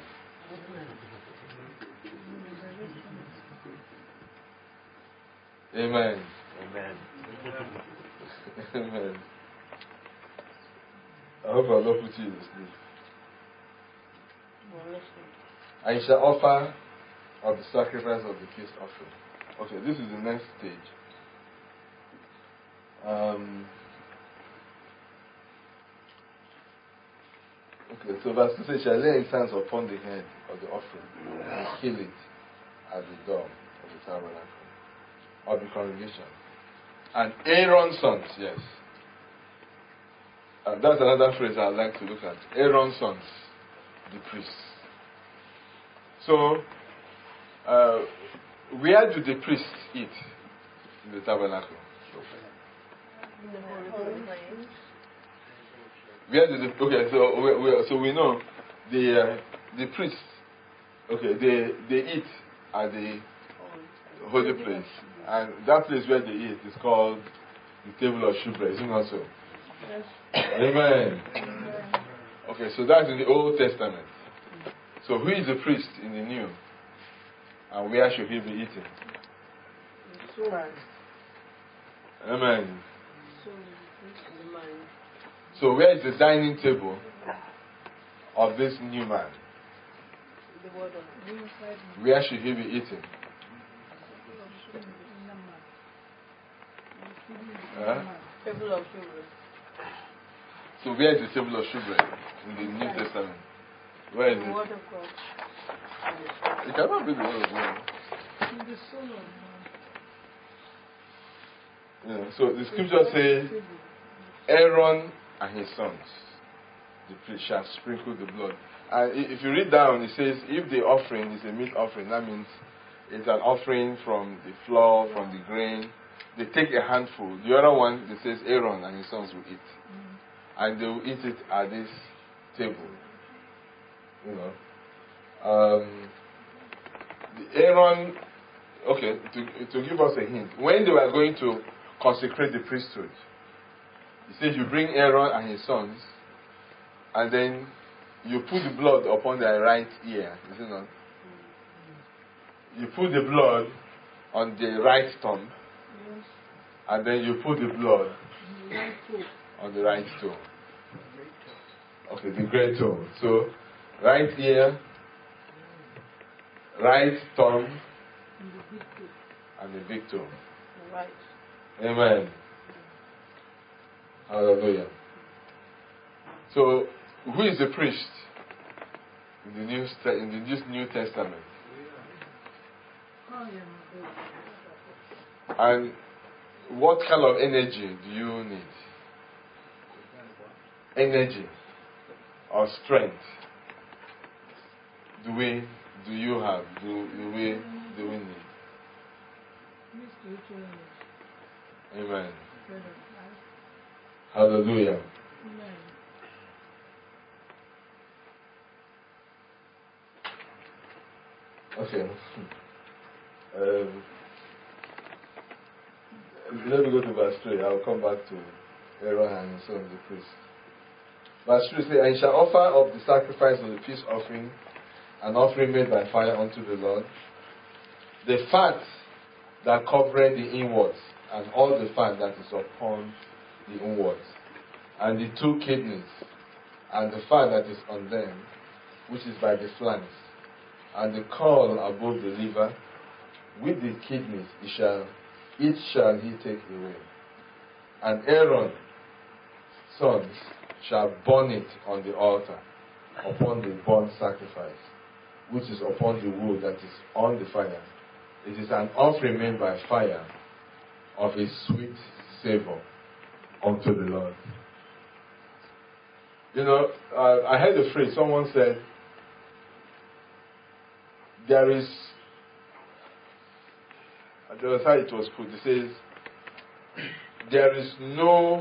Amen. Amen. Amen. I hope I'll not put you to sleep. And you shall offer of the sacrifice of the peace offering. Okay, this is the next stage. Um, okay, so verse two says, shall lay his hands upon the head of the offering and kill it at the door of the tabernacle of the congregation. And Aaron's sons, yes. Uh, that's another phrase I'd like to look at. Aaron's sons, the priests. So, uh, where do the priests eat in the tabernacle? In the holy place. Where do the okay? So we, we, so we know the uh, the priests. Okay, they they eat at the holy place, and that place where they eat is called the table of shewbread. Isn't that so? Yes. Amen. Okay, so that's in the Old Testament. So who is the priest in the New? And where should he be eating? Amen. So where is the dining table of this new man? The word of Where should he be eating? Huh? table of children. So where is the table of showbread in the New Testament? Where is The it? word of God. It cannot be the word of God. Yeah, so the scripture says, Aaron and his sons, the priest, shall sprinkle the blood. And if you read down, it says, if the offering is a meat offering, that means it's an offering from the flour, from the grain. They take a handful. The other one, it says Aaron and his sons will eat. And they will eat it at this table. You know. Um, the Aaron, okay, to, to give us a hint, when they were going to consecrate the priesthood, it says you bring Aaron and his sons, and then you put the blood upon their right ear, is it not? You put the blood on the right thumb, and then you put the blood on the right toe. Okay, the great toe. So, right ear, right thumb, and the big toe. Right. Amen. Hallelujah. So, who is the priest in the New in the New New Testament? And what kind of energy do you need? Energy or strength do we do you have? Do, do we do we need? Amen. Hallelujah. Okay. Um, let me go to verse three. I'll come back to Aaron and his son, the priest. Verse three says, and he shall offer up the sacrifice of the peace offering, an offering made by fire unto the Lord, the fat that covereth the inwards, and all the fat that is upon the inwards, and the two kidneys, and the fat that is on them, which is by the flanks, and the caul above the liver, with the kidneys, he shall, each shall he take away. And Aaron's sons shall burn it on the altar, upon the burnt sacrifice, which is upon the wood that is on the fire. It is an offering made by fire of a sweet savor unto the Lord. You know, uh, I heard a phrase, someone said, there is, there was how it was put, it says, there is no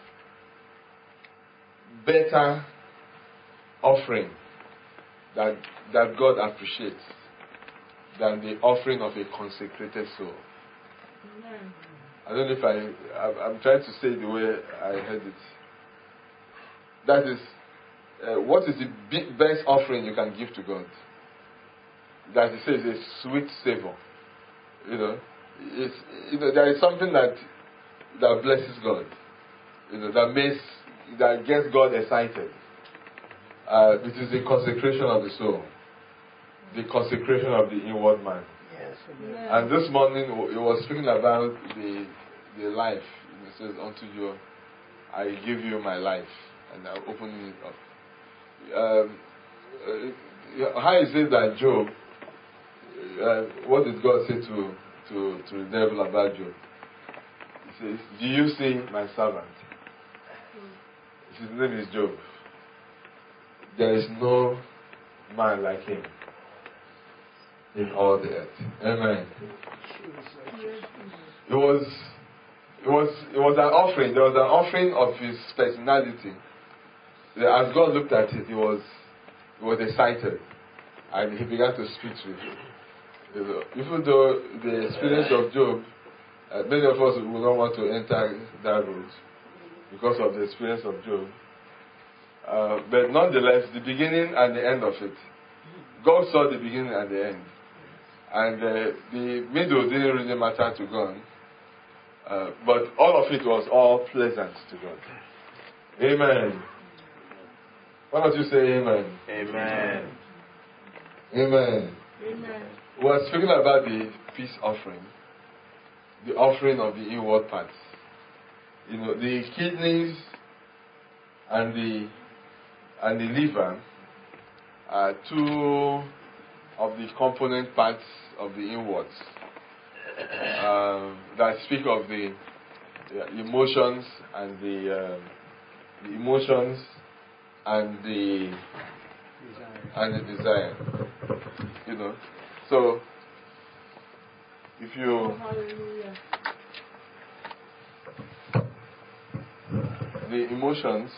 better offering that, that God appreciates than the offering of a consecrated soul. Amen. I don't know if I, I'm, I'm trying to say the way I heard it. That is, uh, what is the big, best offering you can give to God? That it says a sweet savor. You know, it's, you know, there is something that that blesses God. You know, that makes, that gets God excited. Uh, it is the consecration of the soul, the consecration of the inward man. Yes. And this morning it was speaking about the the life. It says, unto you I give you my life, and I'm opening it up. Um, uh, how is it that Job? Uh, what did God say to to to the devil about Job? He says, "Do you see my servant? His name is Job. There is no man like him in all the earth." Amen. It was, it was, it was an offering. There was an offering of his personality. As God looked at it, he was, he was excited, and he began to speak to him. You know, even though the experience of Job, uh, many of us would not want to enter that route because of the experience of Job. Uh, but nonetheless, the beginning and the end of it, God saw the beginning and the end. And uh, the middle didn't really matter to God. Uh, but all of it was all pleasant to God. Amen. Why don't you say amen? Amen. Amen. Amen. We are speaking about the peace offering, the offering of the inward parts. You know, the kidneys and the and the liver are two of the component parts of the inwards um, that speak of the, the emotions and the, um, the emotions and the and the desire. You know, so if you Hallelujah. the emotions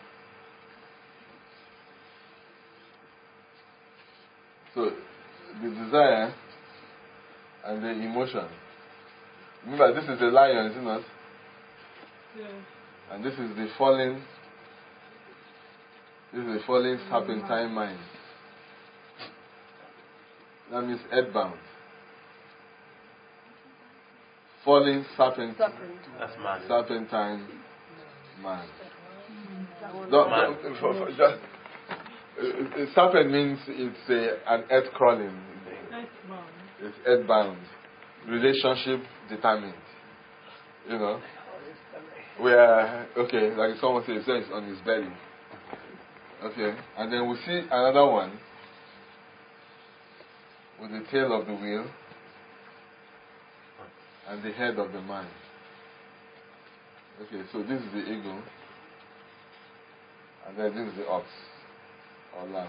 so the desire and the emotion. Remember, this is the lion, is it not? Yes. And this is the fallen this is the fallen serpentine mind. That means earthbound. Fallen serpent, Serpent. That's man. serpentine man. That one. Don't- Man. don't- for- for just, uh, uh, serpent means it's a, an earth crawling. That's wrong. It's earthbound. Relationship determined. You know? Where, okay, like someone says, it's on his belly. Okay. And then we see another one with the tail of the wheel and the head of the man. Okay, so this is the eagle. And then this is the ox or lamb.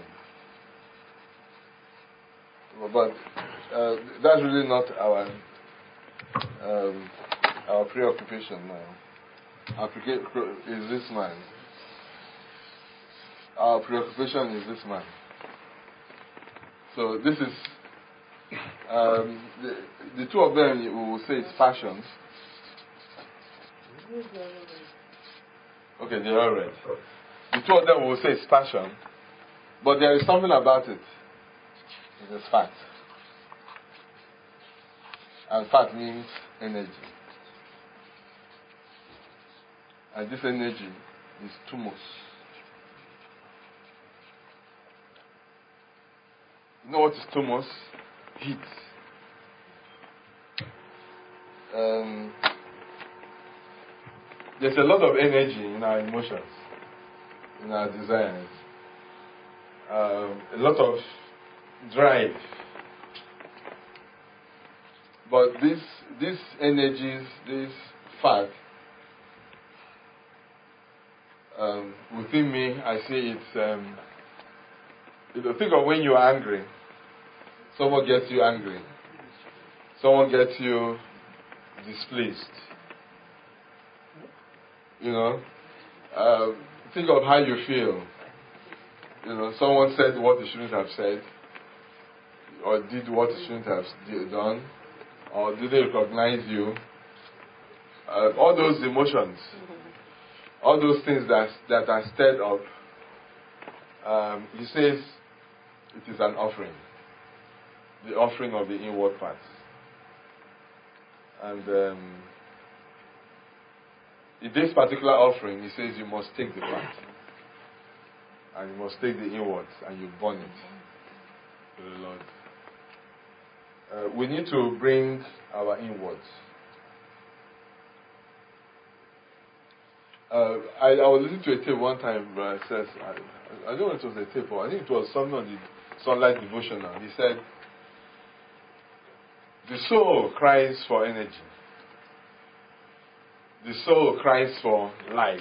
But uh, that's really not our um, our preoccupation now. Our preoccupation is this man. Our preoccupation is this man. So this is um, the, the two of them. We will say it's passions. Okay, they're all right. The two of them we will say it's passion, but there is something about it. It is fat. And fat means energy. And this energy is tumos. You know what is tumos? Heat. Um, there's a lot of energy in our emotions, in our desires. Um, a lot of drive. But this, these energies, this fat, um, within me, I say it's, um, you know, think of when you're angry. Someone gets you angry. Someone gets you displeased. You know, uh, think of how you feel. You know, someone said what they shouldn't have said, or did what they shouldn't have done, or didn't recognize you. Uh, all those emotions, all those things that that are stirred up. Um, he says it is an offering, the offering of the inward parts, and um, in this particular offering, he says you must take the part, and you must take the inwards, and you burn it to the Lord. Uh, we need to bring our inwards. Uh, I, I was listening to a tape one time where it says, I, I don't know if it was a tape or I think it was something on the Sunlight Devotional. He said, the soul cries for energy. The soul cries for life.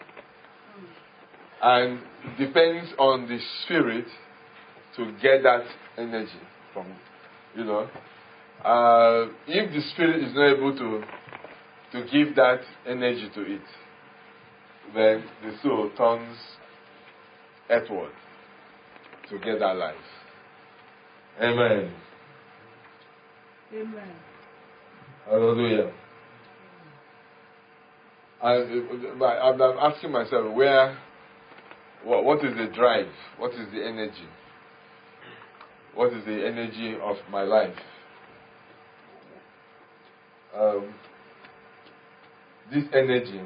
And depends on the spirit to get that energy from, you know. Uh, if the spirit is not able to to give that energy to it, then the soul turns earthward to get that life. Amen. Amen. Hallelujah. And I'm asking myself, where, what, what is the drive? What is the energy? What is the energy of my life? Um, this energy,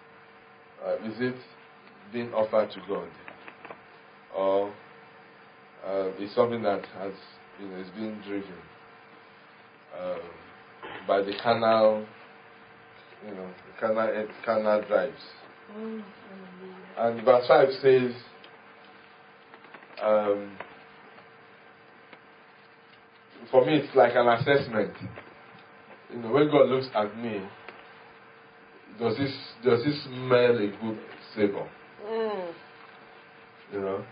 uh, is it being offered to God? Or uh, is something that has, you know, is being driven uh, by the canal, you know, the canal, canal drives. Oh, And verse five says, um, for me, it's like an assessment. You know, when God looks at me, does this does this smell a good savor? Mm. You know,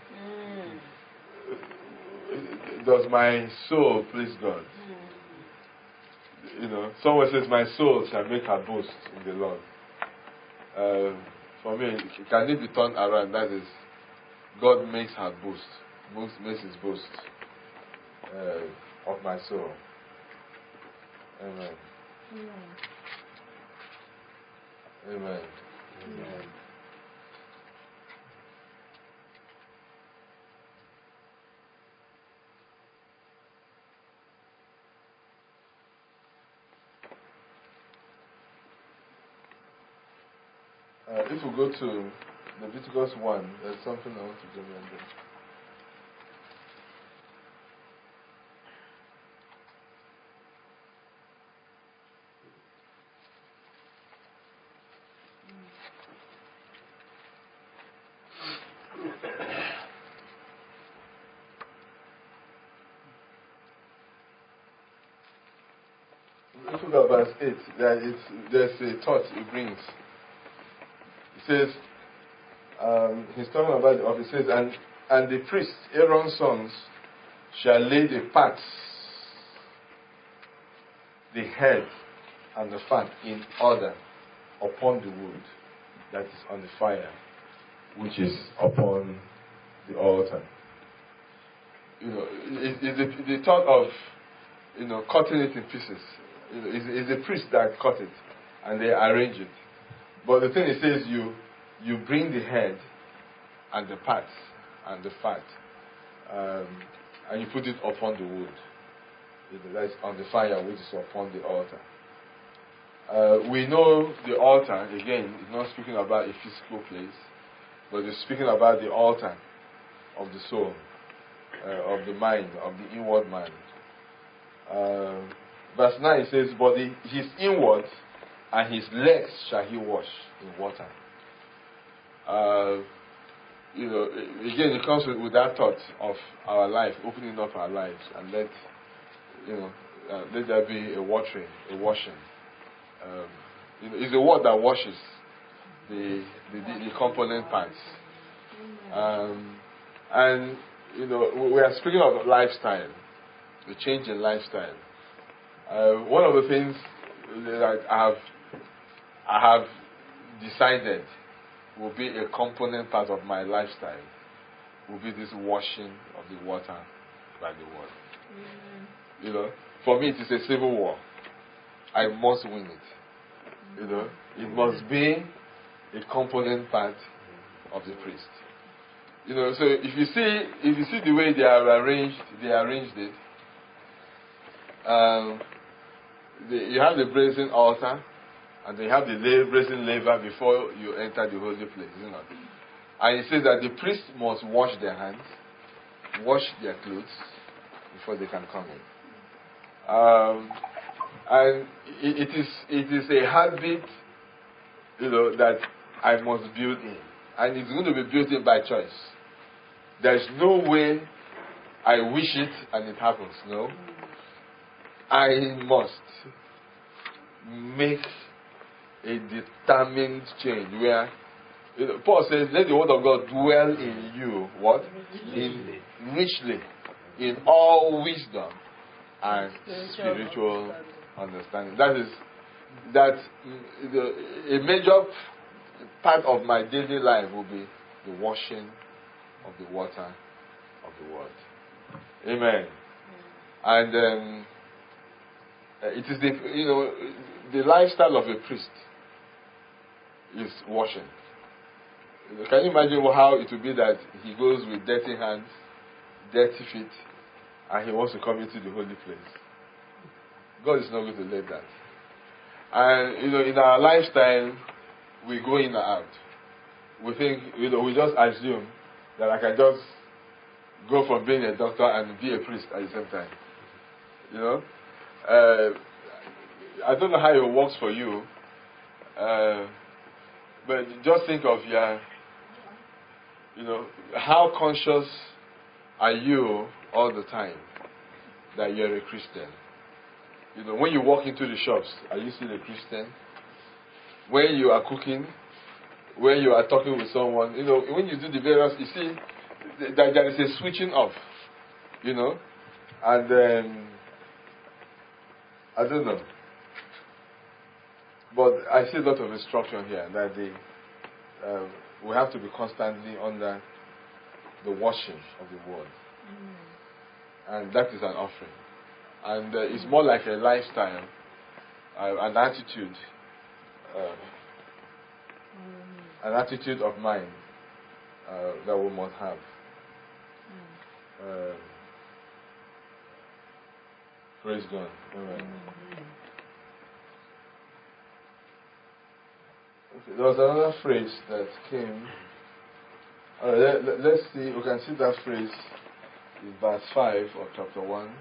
Mm. does my soul please God? Mm. You know, someone says, "My soul shall make her boast in the Lord." Uh, for me, can it be turned around? That is, God makes her boast, boast makes his boast uh, of my soul. Amen. yeah. Amen. Amen. Uh, if we go to Leviticus one, there's something I want to remember. If we go to verse eight, there is, there's a thought it brings. It says, um, he's talking about the office. It says, and, and the priest, Aaron's sons, shall lay the parts, the head, and the fat in order upon the wood that is on the fire, which is upon the altar. You know, it, it, the, the thought of, you know, cutting it in pieces. You know, it's, it's the priest that cut it, and they arrange it. But the thing it says, you you bring the head and the parts and the fat, um, and you put it upon the wood. You know, that's on the fire, which is upon the altar. Uh, we know the altar, again, is not speaking about a physical place, but it's speaking about the altar of the soul, uh, of the mind, of the inward mind. Uh, verse nine says, but the, his inward and his legs shall he wash in water. Uh, you know, again, it comes with, with that thought of our life, opening up our lives, and let, you know, uh, let there be a watering, a washing. Um, you know, it's a word that washes the the, the, the component parts. Um, and you know, we are speaking of lifestyle, the change in lifestyle. Uh, one of the things that I have I have decided will be a component part of my lifestyle will be this washing of the water by the word. Mm-hmm. You know, for me it is a civil war. I must win it. You know, it must be a component part of the priest. You know, so if you see if you see the way they are arranged, they arranged it. Um, the, you have the brazen altar, and they have the la- brazen laver before you enter the holy place, isn't it? And it says that the priest must wash their hands, wash their clothes before they can come in. Um, and it, it is it is a habit, you know, that I must build in, and it's going to be built in by choice. There is no way I wish it and it happens. No, I must make a determined change where, you know, Paul says, let the word of God dwell in you, what? In richly, in all wisdom and spiritual understanding. That is, that the, a major part of my daily life will be the washing of the water of the word. Amen. And um, it is the, you know, the lifestyle of a priest is washing. Can you imagine how it would be that he goes with dirty hands, dirty feet, and he wants to come into the holy place? God is not going to let that. And, you know, in our lifestyle, we go in and out. We think, you know, we just assume that I can just go from being a doctor and be a priest at the same time. You know? Uh, I don't know how it works for you, uh, but just think of your, you know, how conscious are you all the time that you're a Christian? You know, when you walk into the shops, are you still a Christian? When you are cooking, when you are talking with someone, you know, when you do the various, you see, th- th- there is a switching off, you know, and um, I don't know. But I see a lot of instruction here that they, uh, we have to be constantly under the washing of the word. Mm. And that is an offering. And uh, it's more like a lifestyle, uh, an attitude, uh, mm. an attitude of mind uh, that we must have. Mm. Uh, praise God. Amen. Mm. Okay, there was another phrase that came. All right, let, let, let's see. We can see that phrase in verse five of chapter one.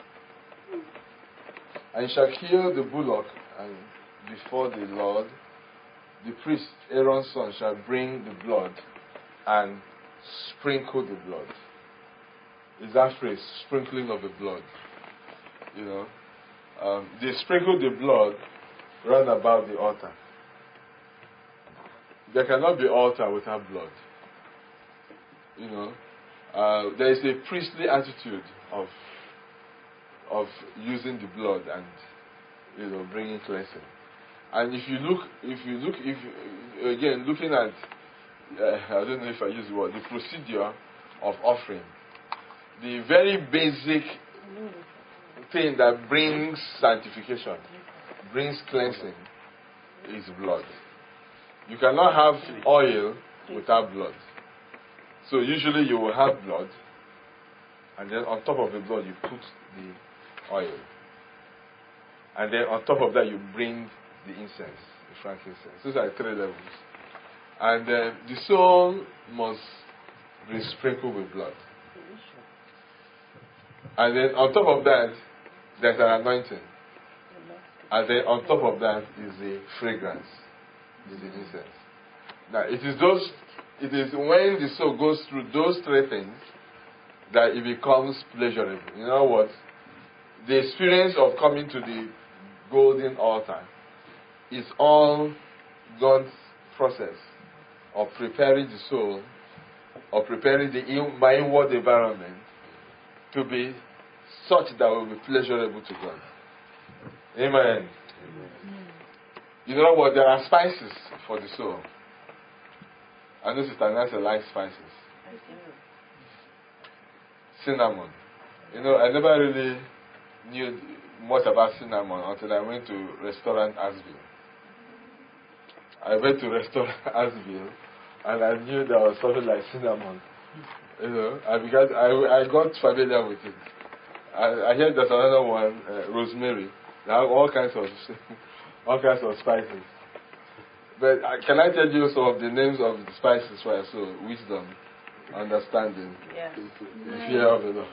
And shall kill the bullock, and before the Lord, the priest, Aaron's son, shall bring the blood and sprinkle the blood. Is that phrase, sprinkling of the blood? You know, um, they sprinkle the blood round about the altar. There cannot be altar without blood. You know, uh, there is a priestly attitude of of using the blood and, you know, bringing cleansing. And if you look, if you look, if again looking at, uh, I don't know if I use the word, the procedure of offering, the very basic thing that brings sanctification, brings cleansing, is blood. You cannot have oil without blood. So usually you will have blood, and then on top of the blood you put the oil. And then on top of that you bring the incense, the frankincense. Those are three levels. And uh, the soul must be sprinkled with blood. And then on top of that, there's an anointing. And then on top of that is the fragrance, is the incense. Now it is those, it is when the soul goes through those three things that it becomes pleasurable. You know what? The experience of coming to the golden altar is all God's process of preparing the soul, of preparing the in, my inward environment to be such that will be pleasurable to God. Amen. Amen. You know what? There are spices for the soul. I know Sister Nancy likes spices. Cinnamon. You know, I never really knew much about cinnamon until I went to restaurant Asville. I went to restaurant Asville and I knew there was something like cinnamon. You know, and because I, I got familiar with it. I, I heard there's another one, uh, rosemary. They have all kinds of all kinds of spices. But uh, can I tell you some of the names of the spices for us? So wisdom, understanding, yeah. the fear of the Lord.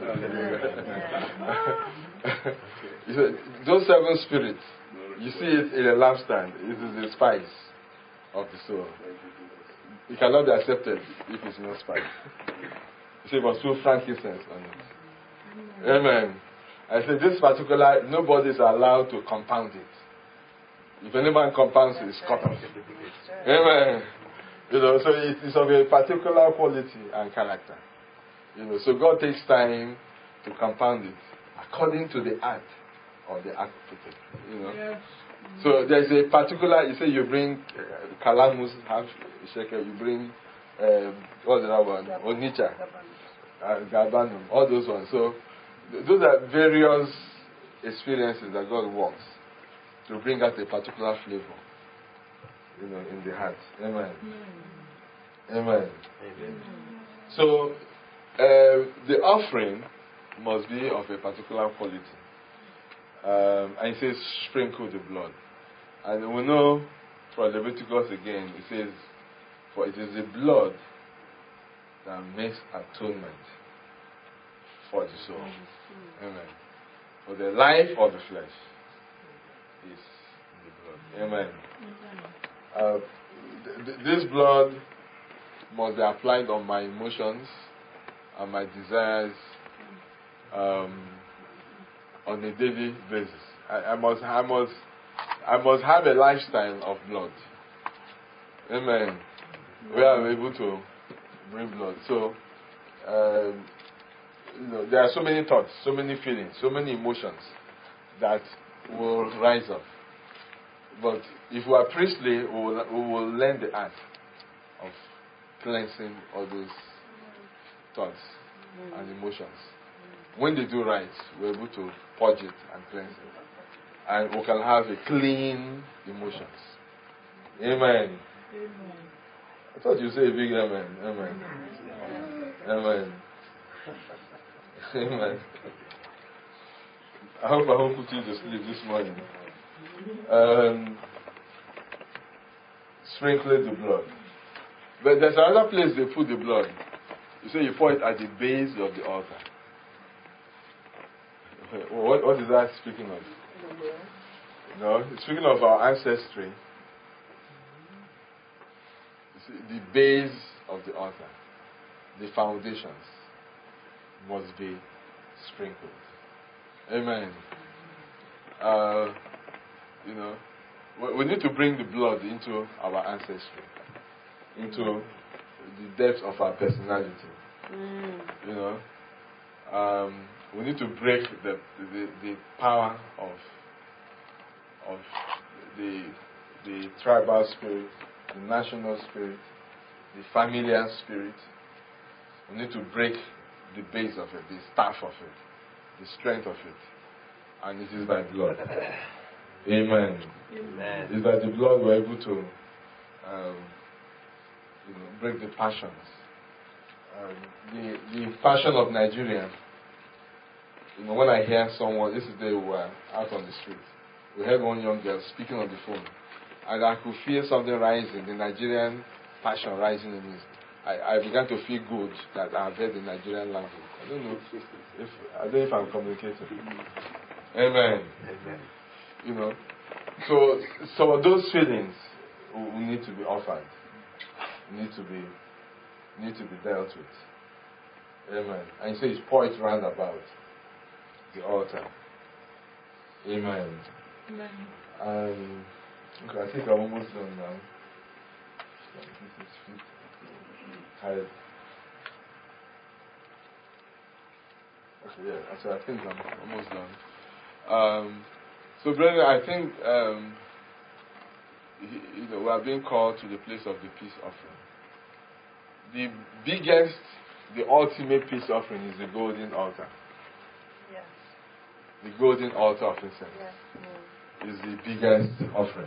You see, those seven spirits, you see it in a lampstand. It is the spice of the soul. It cannot be accepted if it's not spice. You see, it was put frankincense on it. Amen. I said this particular, nobody is allowed to compound it. If any man compounds it, it's cut off. Amen. You know, so it is of a particular quality and character. You know, so God takes time to compound it according to the art of the architect. You know, yes. So there's a particular. You say you bring uh, calamus, half shekel. You bring um, what's the other one? Onicha, uh, gabanum, all those ones. So th- those are various experiences that God works to bring out a particular flavor, you know, in the heart. Amen. Mm. Amen. Amen. So, uh, the offering must be of a particular quality. Um, and it says, sprinkle the blood. And we know from Leviticus again, it says, for it is the blood that makes atonement for the soul. Amen. For the life of the flesh is the blood. Amen. Uh, th- th- this blood must be applied on my emotions and my desires um, on a daily basis. I, I must, I must, I must have a lifestyle of blood. Amen. Where I'm able to bring blood. So, um, you know, there are so many thoughts, so many feelings, so many emotions that will rise up. But if we are priestly, we will, we will learn the art of cleansing all those thoughts and emotions. When they do right, we're able to purge it and cleanse it. And we can have a clean emotions. Amen. Amen. I thought you say a big amen. Amen. Amen. Amen. I hope I won't put you to sleep this morning. Um, sprinkling the blood. But there's another place they put the blood. You say you pour it at the base of the altar. Okay, well, what, what is that speaking of? No, it's speaking of our ancestry. The base of the altar, the foundations must be sprinkled. Amen. Uh, you know, we need to bring the blood into our ancestry, into the depth of our personality. Mm. You know, um, we need to break the the, the power of of the the tribal spirit, the national spirit, the familiar spirit. We need to break the base of it, the staff of it, the strength of it. And it is by blood. Amen. Amen. It's by the blood we're able to um, you know, break the passions. Um, the, the passion of Nigeria, you know, when I hear someone, this is the day we were out on the street, we heard one young girl speaking on the phone. And I could feel something rising, the Nigerian passion rising in me. I, I began to feel good that I have heard the Nigerian language. I don't know if I don't know if I'm communicating. Amen. Amen. You know, so so those feelings will need to be offered, need to be need to be dealt with. Amen. And he says, pour it round about the altar. Amen. Amen. Um, okay, I think I'm almost done now. Tired. Okay, yeah, so I think I'm almost done. Um, so, brother, I think um, you know we are being called to the place of the peace offering. The biggest, the ultimate peace offering is the golden altar. Yes. The golden altar of incense Yes. Mm. is the biggest offering.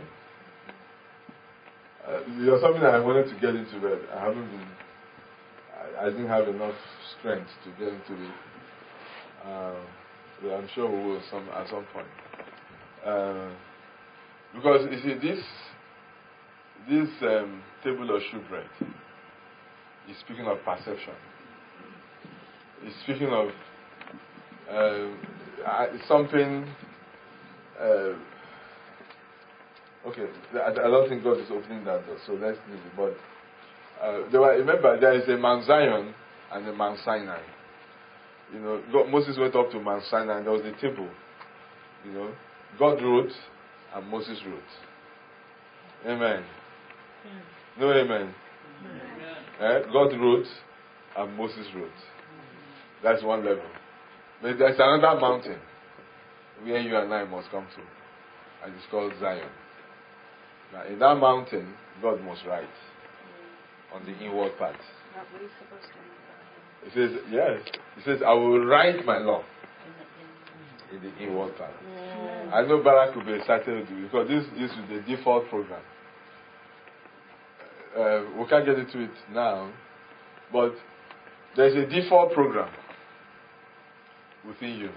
Uh, there's something that I wanted to get into, but I haven't been. I, I didn't have enough strength to get into it. Uh, but I'm sure we will some at some point. Uh, because you see, this this um, table of shewbread is speaking of perception. It's speaking of uh, something. Uh, okay, I, I don't think God is opening that door, so let's leave it. But uh, there were, remember, there is a Mount Zion and a Mount Sinai. You know, God, Moses went up to Mount Sinai and there was a table. You know, God wrote and Moses wrote. Amen. Mm. No amen. Eh? God wrote and Moses wrote. That's one level. But there's another mountain where you and I must come to, and it's called Zion. Now, in that mountain, God must write on the inward part. Not we supposed to do It says, yes. It says, I will write my law in the inward part. Mm. I know Barack will be excited with you because this, this is the default program. Uh, we can't get into it now, but there's a default program within you.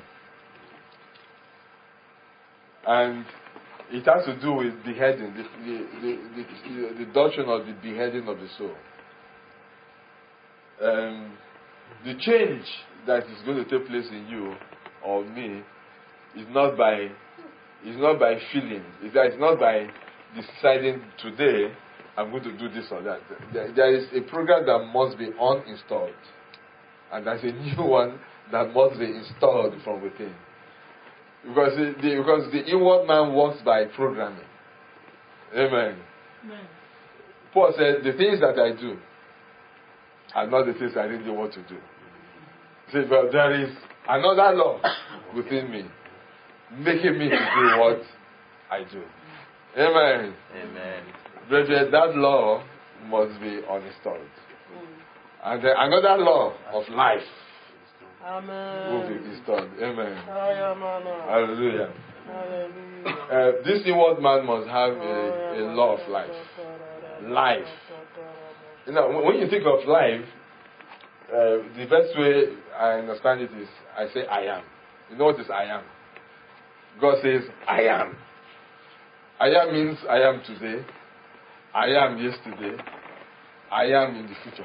And it has to do with beheading, the, the, the, the, the doctrine of the beheading of the soul. Um, the change that is going to take place in you or me is not by is not by feeling. It's, that it's not by deciding today I'm going to do this or that. There, there is a program that must be uninstalled, and there's a new one that must be installed from within. Because the, the, because the inward man works by programming. Amen. Amen. Paul said, the things that I do are not the things I really want to do. He said, but there is another law within me, making me to do what I do. Amen. Amen. Brethren, that law must be uninstalled. And then another law of life Amen. will be installed. Amen. Hallelujah. Hallelujah. Hallelujah. Uh, this inward man must have a, a law of life. Life. You know, when you think of life, uh, the best way I understand it is I say I am. You know what is I am? God says I am. I am means I am today. I am yesterday. I am in the future.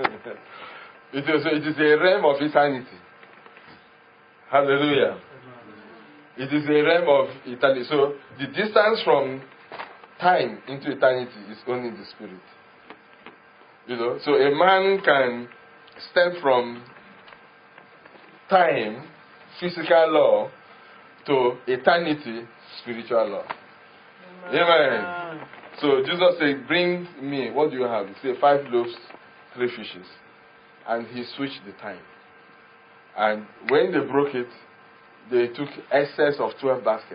it, is, it is a realm of eternity. Hallelujah. It is a realm of eternity. So the distance from time into eternity is only the spirit. You know, so a man can step from time, physical law, to eternity, spiritual law. Amen. Amen. So Jesus said, bring me, what do you have? He said, five loaves, three fishes. And he switched the time. And when they broke it, they took excess of twelve baskets.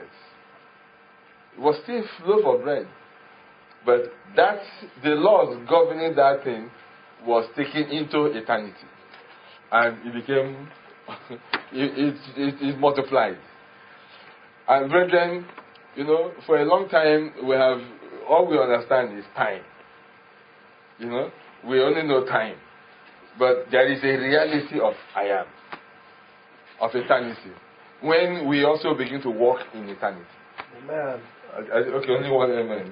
It was still a loaf of bread. But that, the laws governing that thing was taken into eternity. And it became, it, it, it, it multiplied. And brethren, you know, for a long time, we have, all we understand is time. You know, we only know time. But there is a reality of I am, of eternity, when we also begin to walk in eternity. Amen. Okay, only one amen.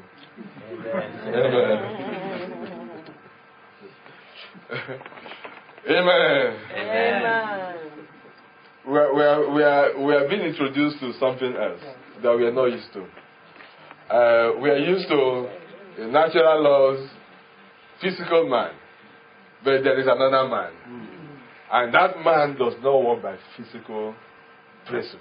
Amen. Amen. Amen. Amen. We are, we, are, we, are, we are being introduced to something else that we are not used to. Uh, we are used to natural laws, physical man, but there is another man. And that man does not work by physical principles.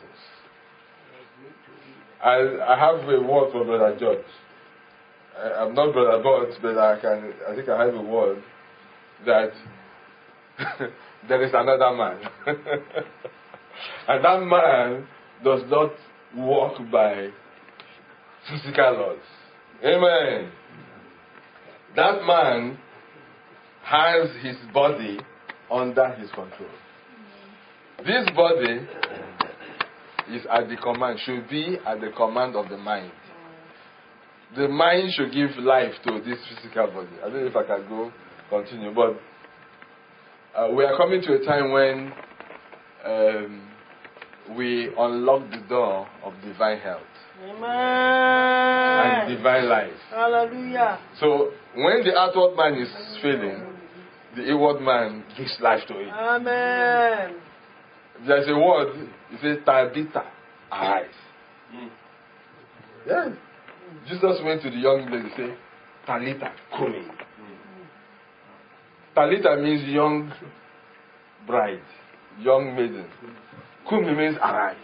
I, I have a word for Brother George. I, I'm not Brother God, but I can. I think I have a word that there is another man. And that man does not walk by physical laws. Amen. That man has his body under his control. This body is at the command, should be at the command of the mind. The mind should give life to this physical body. I don't know if I can go continue, but uh, we are coming to a time when um, we unlock the door of divine health. Amen. And divine life. Hallelujah. So when the outward man is failing, the inward man gives life to it. Amen. There's a word, it says, Tabitha, arise. Mm. Yeah. Jesus went to the young lady and said, Talita, kumi. Mm. Talita means young bride, young maiden. Kumi means arise.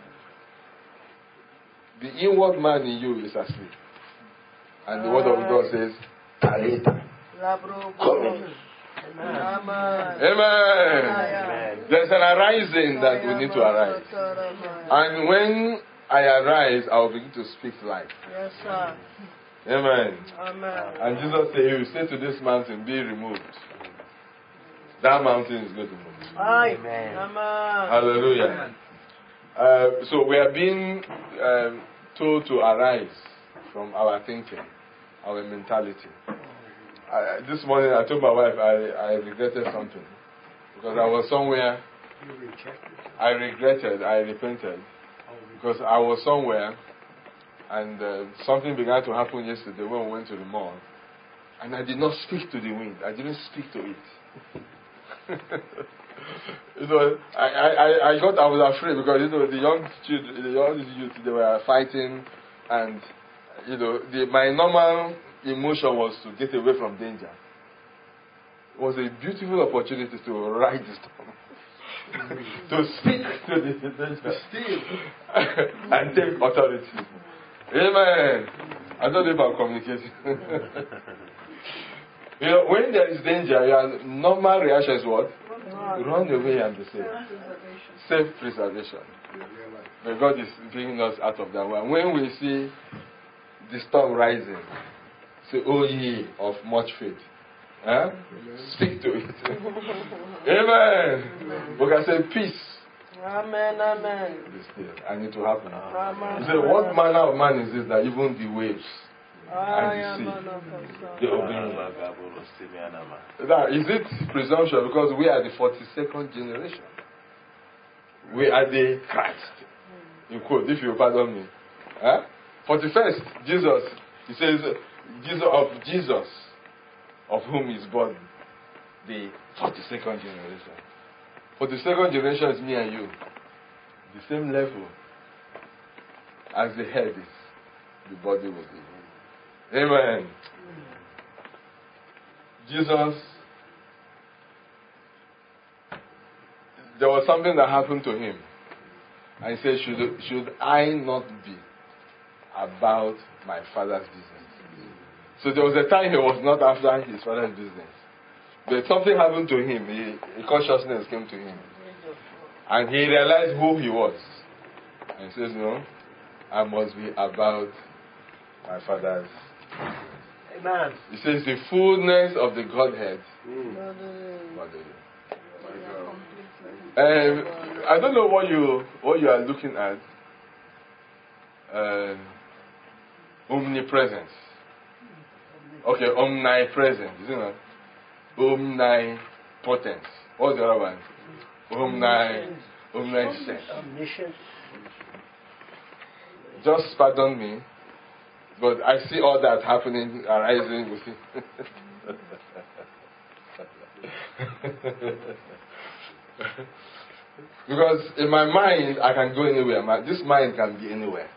Mm. The inward man in you is asleep. And the word of God says, Talita, kumi. Amen. Amen. Amen. There's an arising that we need to arise. And when I arise, I will begin to speak life. Yes, sir. Amen. Amen. And Jesus said, He will say to this mountain, be removed. That mountain is going to move. Amen. Amen. Hallelujah. Uh, so we are being um, told to arise from our thinking, our mentality. I, this morning I told my wife I, I regretted something. Because I was somewhere, I regretted, I repented. Because I was somewhere and uh, something began to happen yesterday when we went to the mall. And I did not speak to the wind. I didn't speak to it. You know, I, I, I got, I was afraid because, you know, the young children, the young youth, they were fighting, and, you know, the, my normal emotion was to get away from danger. It was a beautiful opportunity to ride the storm. To speak to the danger. And take authority. Amen. I don't know if I'm communicating. You know, when there is danger, your normal reaction is what? Run away and be safe. Self-preservation. But God is bringing us out of that one. When we see the storm rising, say, "Oh ye of much faith." Huh? Speak to it. Amen. We can say peace. Amen, amen. Be still. And it will happen. Amen. You say, what manner of man is this that even the waves and the sea, they obey him? Now, is it presumption? Because we are the forty-second generation. We are the Christ. In quote, if you pardon me. Huh? forty-first, Jesus. He says, Jesus of Jesus, of whom is born the forty-second generation. forty-second generation is me and you. The same level as the head is, the body will be. Amen. Jesus, there was something that happened to him. And he said, should, should I not be about my father's business? So there was a time he was not after his father's business. But something happened to him. He, a consciousness came to him. And he realized who he was. And he says, no, I must be about my father's. Amen. He says the fullness of the Godhead. Mm. And I don't know what you what you are looking at. Uh, omnipresence. Okay, omnipresence, isn't it? Omnipotence. What's the other one? Omni, omniscient. Omniscient. Just pardon me, but I see all that happening, arising with it. Because in my mind, I can go anywhere. My, this mind can be anywhere.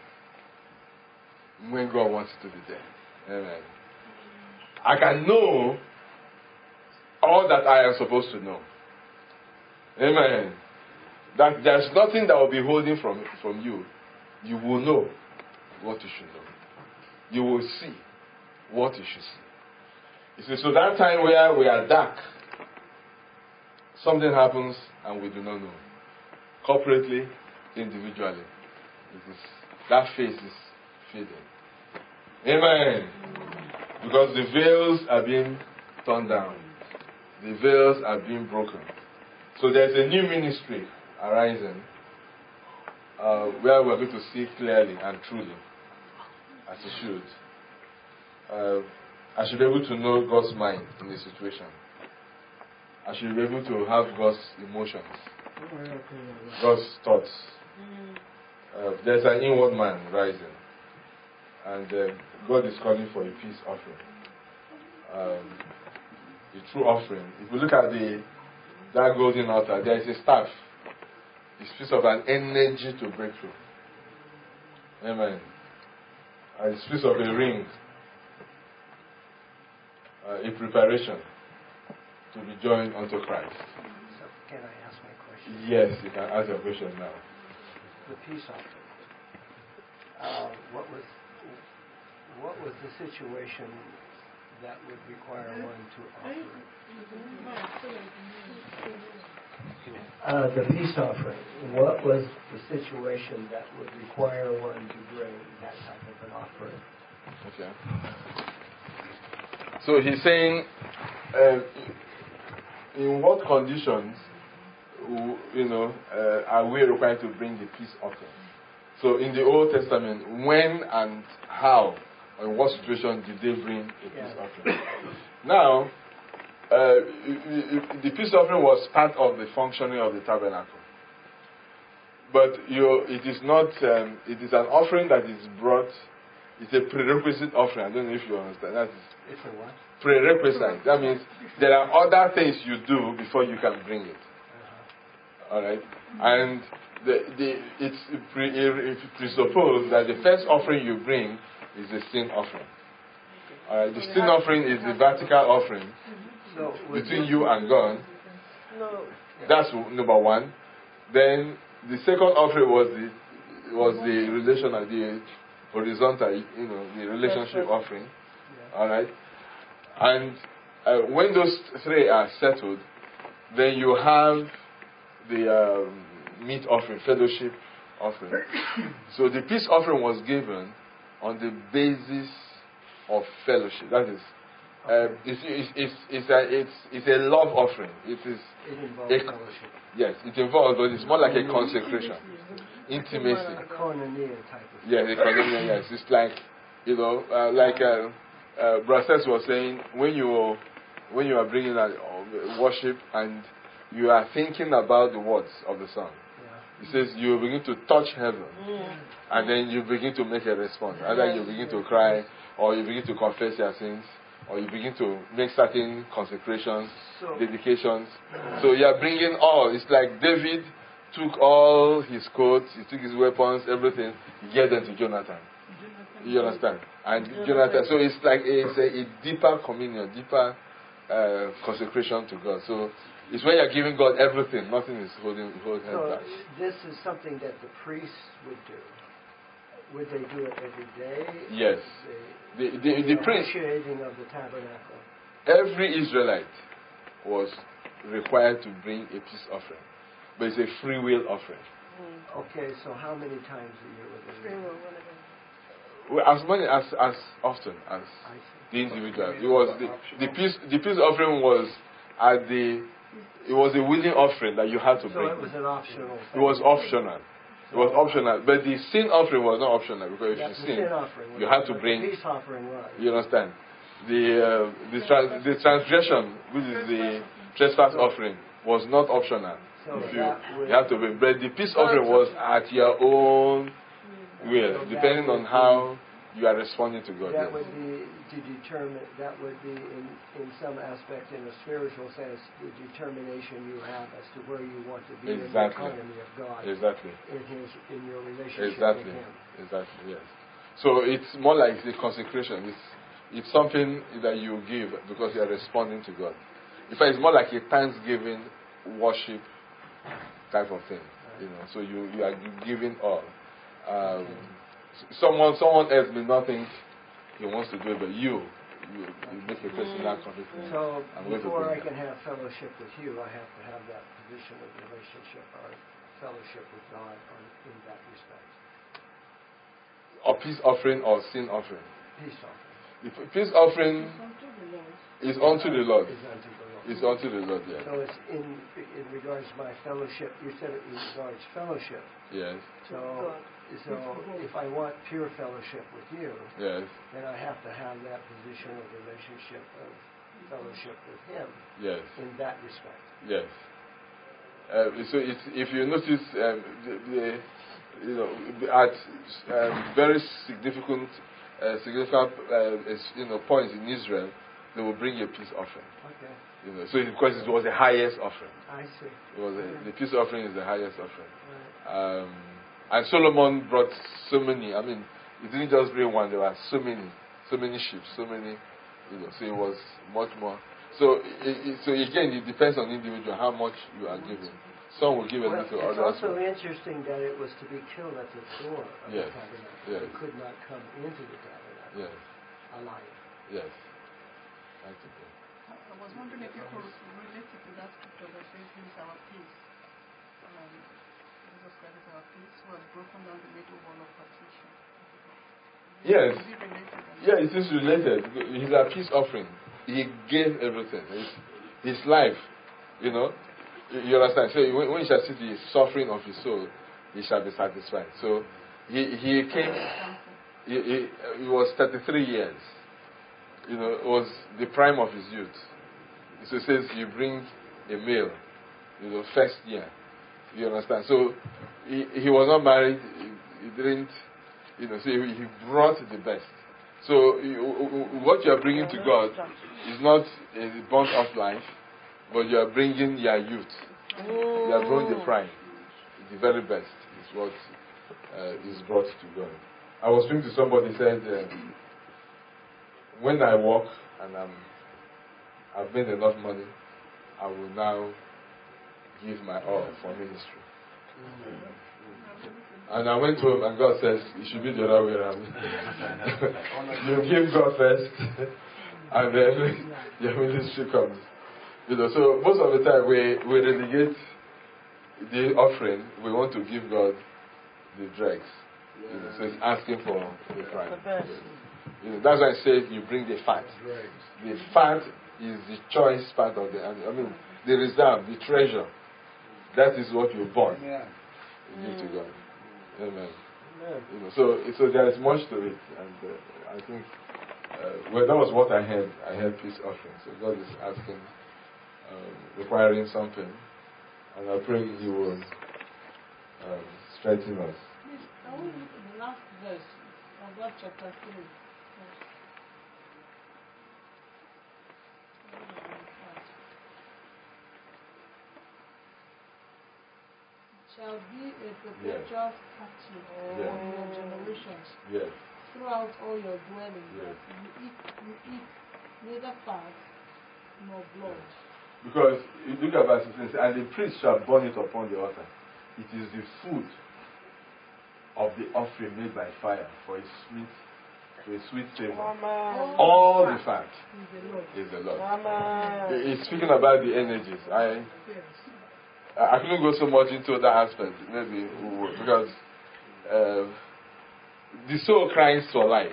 When God wants it to be there. Amen. I can know all that I am supposed to know. Amen. That there's nothing that will be holding from, from you. You will know what you should know. You will see what you should see. You see, so that time where we are dark, something happens and we do not know. Corporately, individually, it is, that face is fading. Amen. Because the veils are being torn down. The veils are being broken. So there's a new ministry arising uh, where we're going to see clearly and truly, as it should. Uh, I should be able to know God's mind in the situation. I should be able to have God's emotions, God's thoughts. Uh, there's an inward man rising, and uh, God is calling for a peace offering. Um, a true offering. If you look at the that golden altar, there is a staff. It speaks of an energy to break through. Amen. And it speaks of a ring, uh, a preparation to be joined unto Christ. So can I ask my question? Yes, you can ask your question now. The peace offering. Uh, what was what was the situation that would require one to offer it? Uh, the peace offering. What was the situation that would require one to bring that type of an offering? Okay. So he's saying, uh, in what conditions, you know, uh, are we required to bring the peace offering? So in the Old Testament, when and how, or in what situation did they bring a peace Yeah. offering? Now, uh, the peace offering was part of the functioning of the tabernacle. But you, it is not, um, it is an offering that is brought, it's a prerequisite offering. I don't know if you understand. That is It's a what? prerequisite. That means there are other things you do before you can bring it. All right, and the, the, it's pre, it presupposed that the first offering you bring is the sin offering. All right, the sin offering is the vertical offering So between you and God. No. That's number one. Then the second offering was the was the relational, the horizontal, you know, the relationship offering. All right, and uh, when those three are settled, then you have the um, meat offering, fellowship offering. So the peace offering was given on the basis of fellowship. That is, uh, it's, it's, it's, it's, a, it's, it's a love offering. It is. It involves A, fellowship. yes, it involves, but it's more like a consecration, intimacy. A koinonia type of thing. Yeah, the koinonia. Yes, it's like, you know, uh, like uh, uh, Brasses was saying, when you when you are bringing a uh, worship and you are thinking about the words of the song. Yeah. He says you begin to touch heaven, and then you begin to make a response. Either you begin to cry, or you begin to confess your sins, or you begin to make certain consecrations, So, dedications. So you are bringing all. It's like David took all his coats, he took his weapons, everything, he gave them to Jonathan. You understand? And Jonathan. So it's like a, it's a, a deeper communion, deeper uh, consecration to God. So it's when you're giving God everything, nothing is holding holding so back. this is something that the priests would do. Would they do it every day? Yes. They, The, the, the the priest, officiating of the tabernacle. every Israelite was required to bring a peace offering. But it's a free will offering. Okay, so how many times a year would they do it? Well, as many as as often as I the see. individual. It was the, the peace the peace offering was at the it was a willing offering that you had to So bring. it was an optional It thing. was optional. It was optional. But the sin offering was not optional because if That's you the sin, sin offering. you had to But bring. The peace offering was. You understand? The uh, the, trans, the transgression, which is the trespass offering, was not optional. So If you, that would, you have to bring. But the peace offering was at your own will, So that depending would on how you are responding to God. that Yes. would be to determine. That would be in in some aspect, in a spiritual sense, the determination you have as to where you want to be in the Exactly. economy of God. Exactly. In his in your relationship Exactly. with Him. Exactly. Yes. So it's more like the consecration. It's it's something that you give because you are responding to God. In fact, it's more like a thanksgiving worship type of thing. You know. So you, you are giving all. Um, someone someone else may not think he wants to do it, but you you, you make a personal commitment. So I'm going to before I bring can have fellowship with you, I have to have that position of relationship or fellowship with God on, in that respect. a peace offering or sin offering. Peace offering. The p- peace offering is unto the Lord. Is unto the Lord. It's unto the Lord, yes. So it's in in regards to my fellowship. You said it in regards fellowship. Yes, So so if I want pure fellowship with you, yes, then I have to have that position of relationship of fellowship with Him yes, in that respect. yes. Uh, so it's, if you notice, um, the, the, you know, at um, very significant, uh, significant, uh, is- you know, points in Israel, they will bring a peace offering. Okay, You know, so it, because it was the highest offering. I see. It was a, the peace offering is the highest offering. Right. Um, and Solomon brought so many. I mean, he didn't just bring one. There were so many, so many sheep, so many. You know, so it was much more. So, it, it, so again, it depends on the individual how much you are giving. Some will give a Well, little, it's others also will. interesting that it was to be killed at the door of Yes, the tabernacle. yes. It could not come into the tabernacle Yes, alive. yes. Thank you. I was wondering if you could relate it to that scripture that says he is our peace. Um, Jesus Christ is our peace, who has broken down the middle wall of partition. Yes. Is it related? Yeah, it is related. He's a peace offering. He gave everything. His, his life, you know. You you understand? So when, when he shall see the suffering of his soul, he shall be satisfied. So he he came. He, he, he was thirty-three years. You know, it was the prime of his youth. So it says you bring a male, you know, first year. You understand? So he he was not married. He, he didn't. You know, so he, he brought the best. So you, what you are bringing to God is not a burnt off life, but you are bringing your youth. They are throwing the prime. The very best is what uh, is brought to God. I was speaking to somebody who said, um, when I work and I'm, I've made enough money, I will now give my all for ministry. And I went home and God says, it should be the other way around. You give God first, and then your ministry comes. You know, so most of the time we, we relegate the offering, we want to give God the dregs. You know, so it's asking for the prime. You know, that's why I say you bring the fat. The fat is the choice part of the animal. I mean, the reserve, the treasure. That is what you bought. You give to God. Amen. You know, so, so there is much to it, and uh, I think, uh, well, that was what I had. I had peace offering. So God is asking, um, requiring something, and I pray He will um, strengthen us. Please, can we look at the last verse of that chapter three? Shall be a perpetual statute Yes. of your generations Yes. throughout all your dwellings. Yes. You eat, you eat neither fat nor blood. Because you look at verse sixteen, and the priest shall burn it upon the altar. It is the food of the offering made by fire for a sweet, for a sweet savor. Mama. All the fat Is the Lord. is the Lord. Mama. He's speaking about the energies. I Yes. I couldn't go so much into that aspect, maybe we would, because uh, the soul cries for life,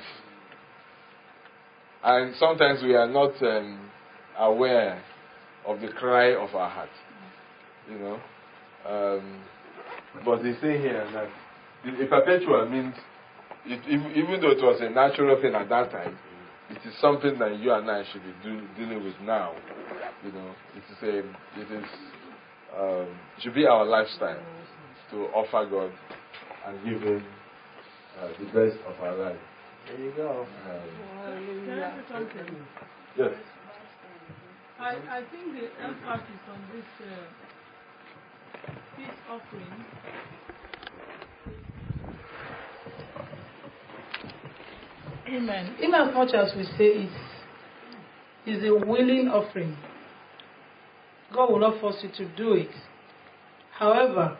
and sometimes we are not um, aware of the cry of our heart, you know. Um, but they say here that the, a perpetual means, it, even though it was a natural thing at that time, it is something that you and I should be do, dealing with now. You know, it is a, it is. Um, it should be our lifestyle to offer God and give Him uh, the best of our life. There you go. Um, Can I say something? yes. I, I think the emphasis on this uh, peace offering Amen. In as much as we say it is a willing offering, God will not force you to do it. However,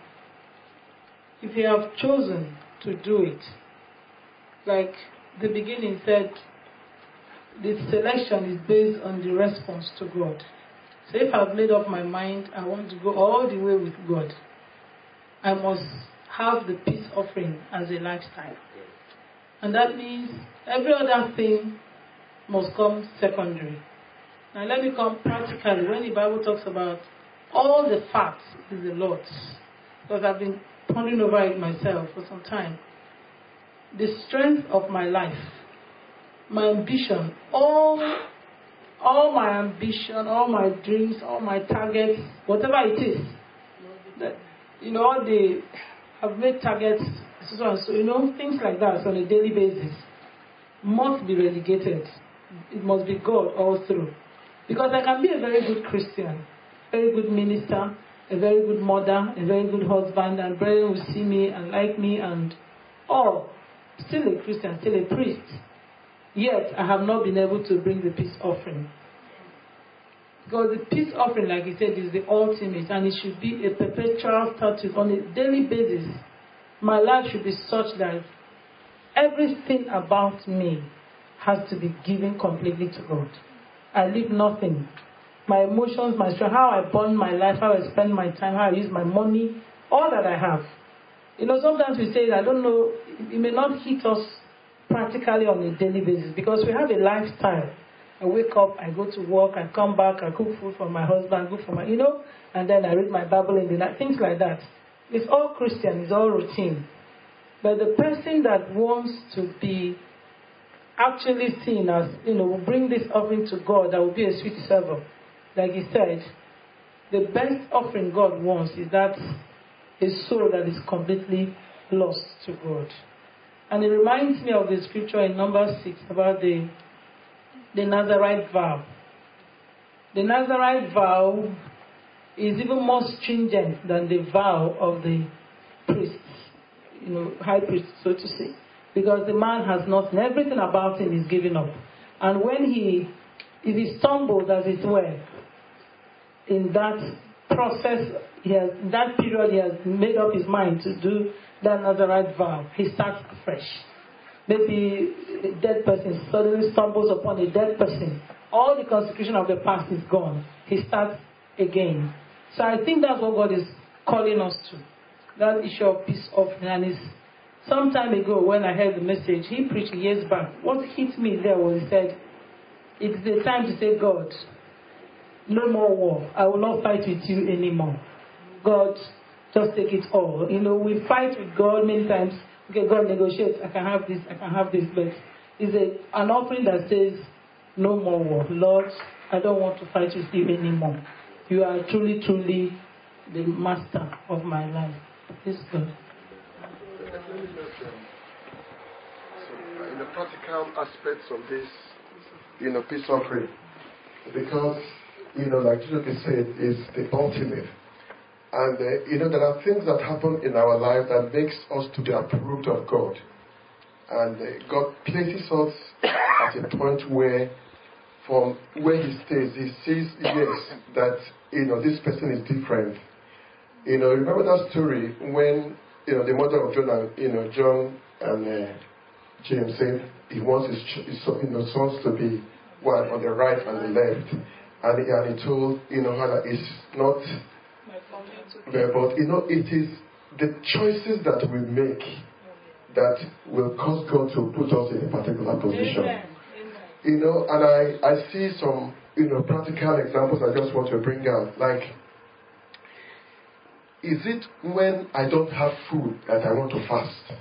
if you have chosen to do it, like the beginning said, the selection is based on the response to God. So if I've made up my mind, I want to go all the way with God, I must have the peace offering as a lifestyle. And that means every other thing must come secondary. Now let me come practically. When the Bible talks about all the facts is the Lord's, because I've been pondering over it myself for some time. The strength of my life, my ambition, all, all my ambition, all my dreams, all my targets, whatever it is, that, you know, all the, I've made targets, so and so, you know, things like that on a daily basis must be relegated. It must be God all through. Because I can be a very good Christian, very good minister, a very good mother, a very good husband, and brethren will see me and like me and all. Still a Christian, still a priest. Yet I have not been able to bring the peace offering. Because the peace offering, like he said, is the ultimate, and it should be a perpetual statute on a daily basis. My life should be such that everything about me has to be given completely to God. I leave nothing. My emotions, my strength, how I burn my life, how I spend my time, how I use my money, all that I have. You know, sometimes we say, I don't know, it may not hit us practically on a daily basis because we have a lifestyle. I wake up, I go to work, I come back, I cook food for my husband, cook for my, you know, and then I read my Bible in the night, things like that. It's all Christian, it's all routine. But the person that wants to be actually seen as, you know, will bring this offering to God, that will be a sweet savor. Like he said, the best offering God wants is that a soul that is completely lost to God. And it reminds me of the scripture in Numbers six about the, the Nazarite vow. The Nazarite vow is even more stringent than the vow of the priest, you know, high priest, so to say. Because the man has nothing, everything about him is given up. And when he, if he stumbles, as it were, in that process, he has, in that period, he has made up his mind to do that Nazarite vow, he starts afresh. Maybe a dead person suddenly stumbles upon a dead person. All the consecration of the past is gone. He starts again. So I think that's what God is calling us to. That issue of peace offering. And it's some time ago when I heard the message, he preached years back. What hit me there was he said, it's the time to say, God, no more war. I will not fight with you anymore. God, just take it all. You know, we fight with God many times. Okay, God negotiates. I can have this, I can have this. But it's a, an offering that says, no more war. Lord, I don't want to fight with you anymore. You are truly, truly the master of my life. This God. So, in the practical aspects of this, you know, peace offering, because, you know, like Julie said, is the ultimate. And, uh, you know, there are things that happen in our life that makes us to be approved of God. And uh, God places us at a point where, from where He stays, He sees, yes, that, you know, this person is different. You know, remember that story when, you know, the mother of John, and, you know, John and uh, James said he wants his, his you know, sons to be one on the right and the left. And he, and he told, you know, how that it's not, but, you know, it is the choices that we make that will cause God to put us in a particular position. Amen. You know, and I, I see some, you know, practical examples I just want to bring out. Like, is it when I don't have food that I want to fast?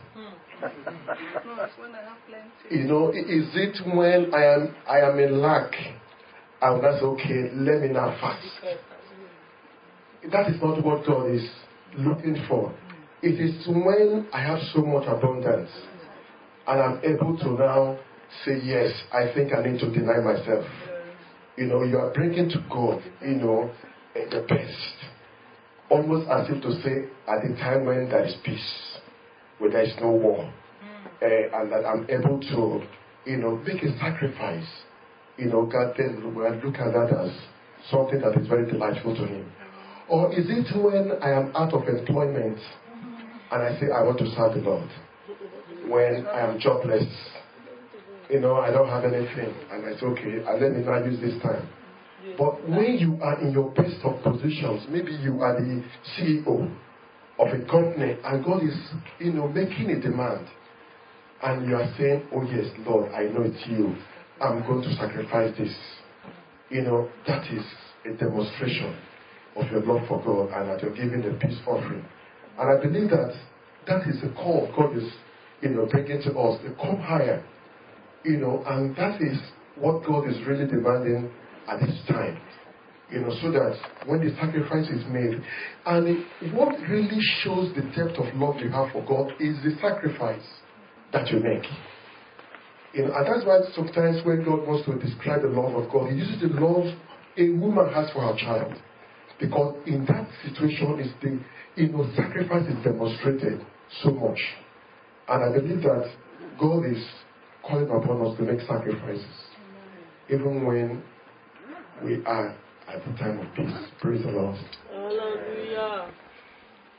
You know, is it when I am I am in lack, I will not say, okay, let me now fast. That is not what God is looking for. It is when I have so much abundance and I'm able to now say, yes, I think I need to deny myself. You know, you are bringing to God, you know, the best. Almost as if to say, at the time when there is peace, where there is no war, uh, and that I'm able to, you know, make a sacrifice. You know, God then will look at that as something that is very delightful to Him. Or is it when I am out of employment and I say I want to serve the Lord? When I am jobless, you know, I don't have anything, and I say, okay, uh, let me now use this time. But when you are in your best of positions, maybe you are the C E O of a company, and God is, you know, making a demand, and you are saying, oh yes, Lord, I know it's you. I'm going to sacrifice this. You know, that is a demonstration of your love for God, and that you're giving a peace offering. And I believe that that is the call God is, you know, bringing to us, to come higher. You know, and that is what God is really demanding at this time. You know, so that when the sacrifice is made, and it, what really shows the depth of love you have for God is the sacrifice that you make. You know, and that's why sometimes when God wants to describe the love of God, He uses the love a woman has for her child. Because in that situation, is the, you know, sacrifice is demonstrated so much. And I believe that God is calling upon us to make sacrifices, even when we are at the time of peace. Praise the Lord.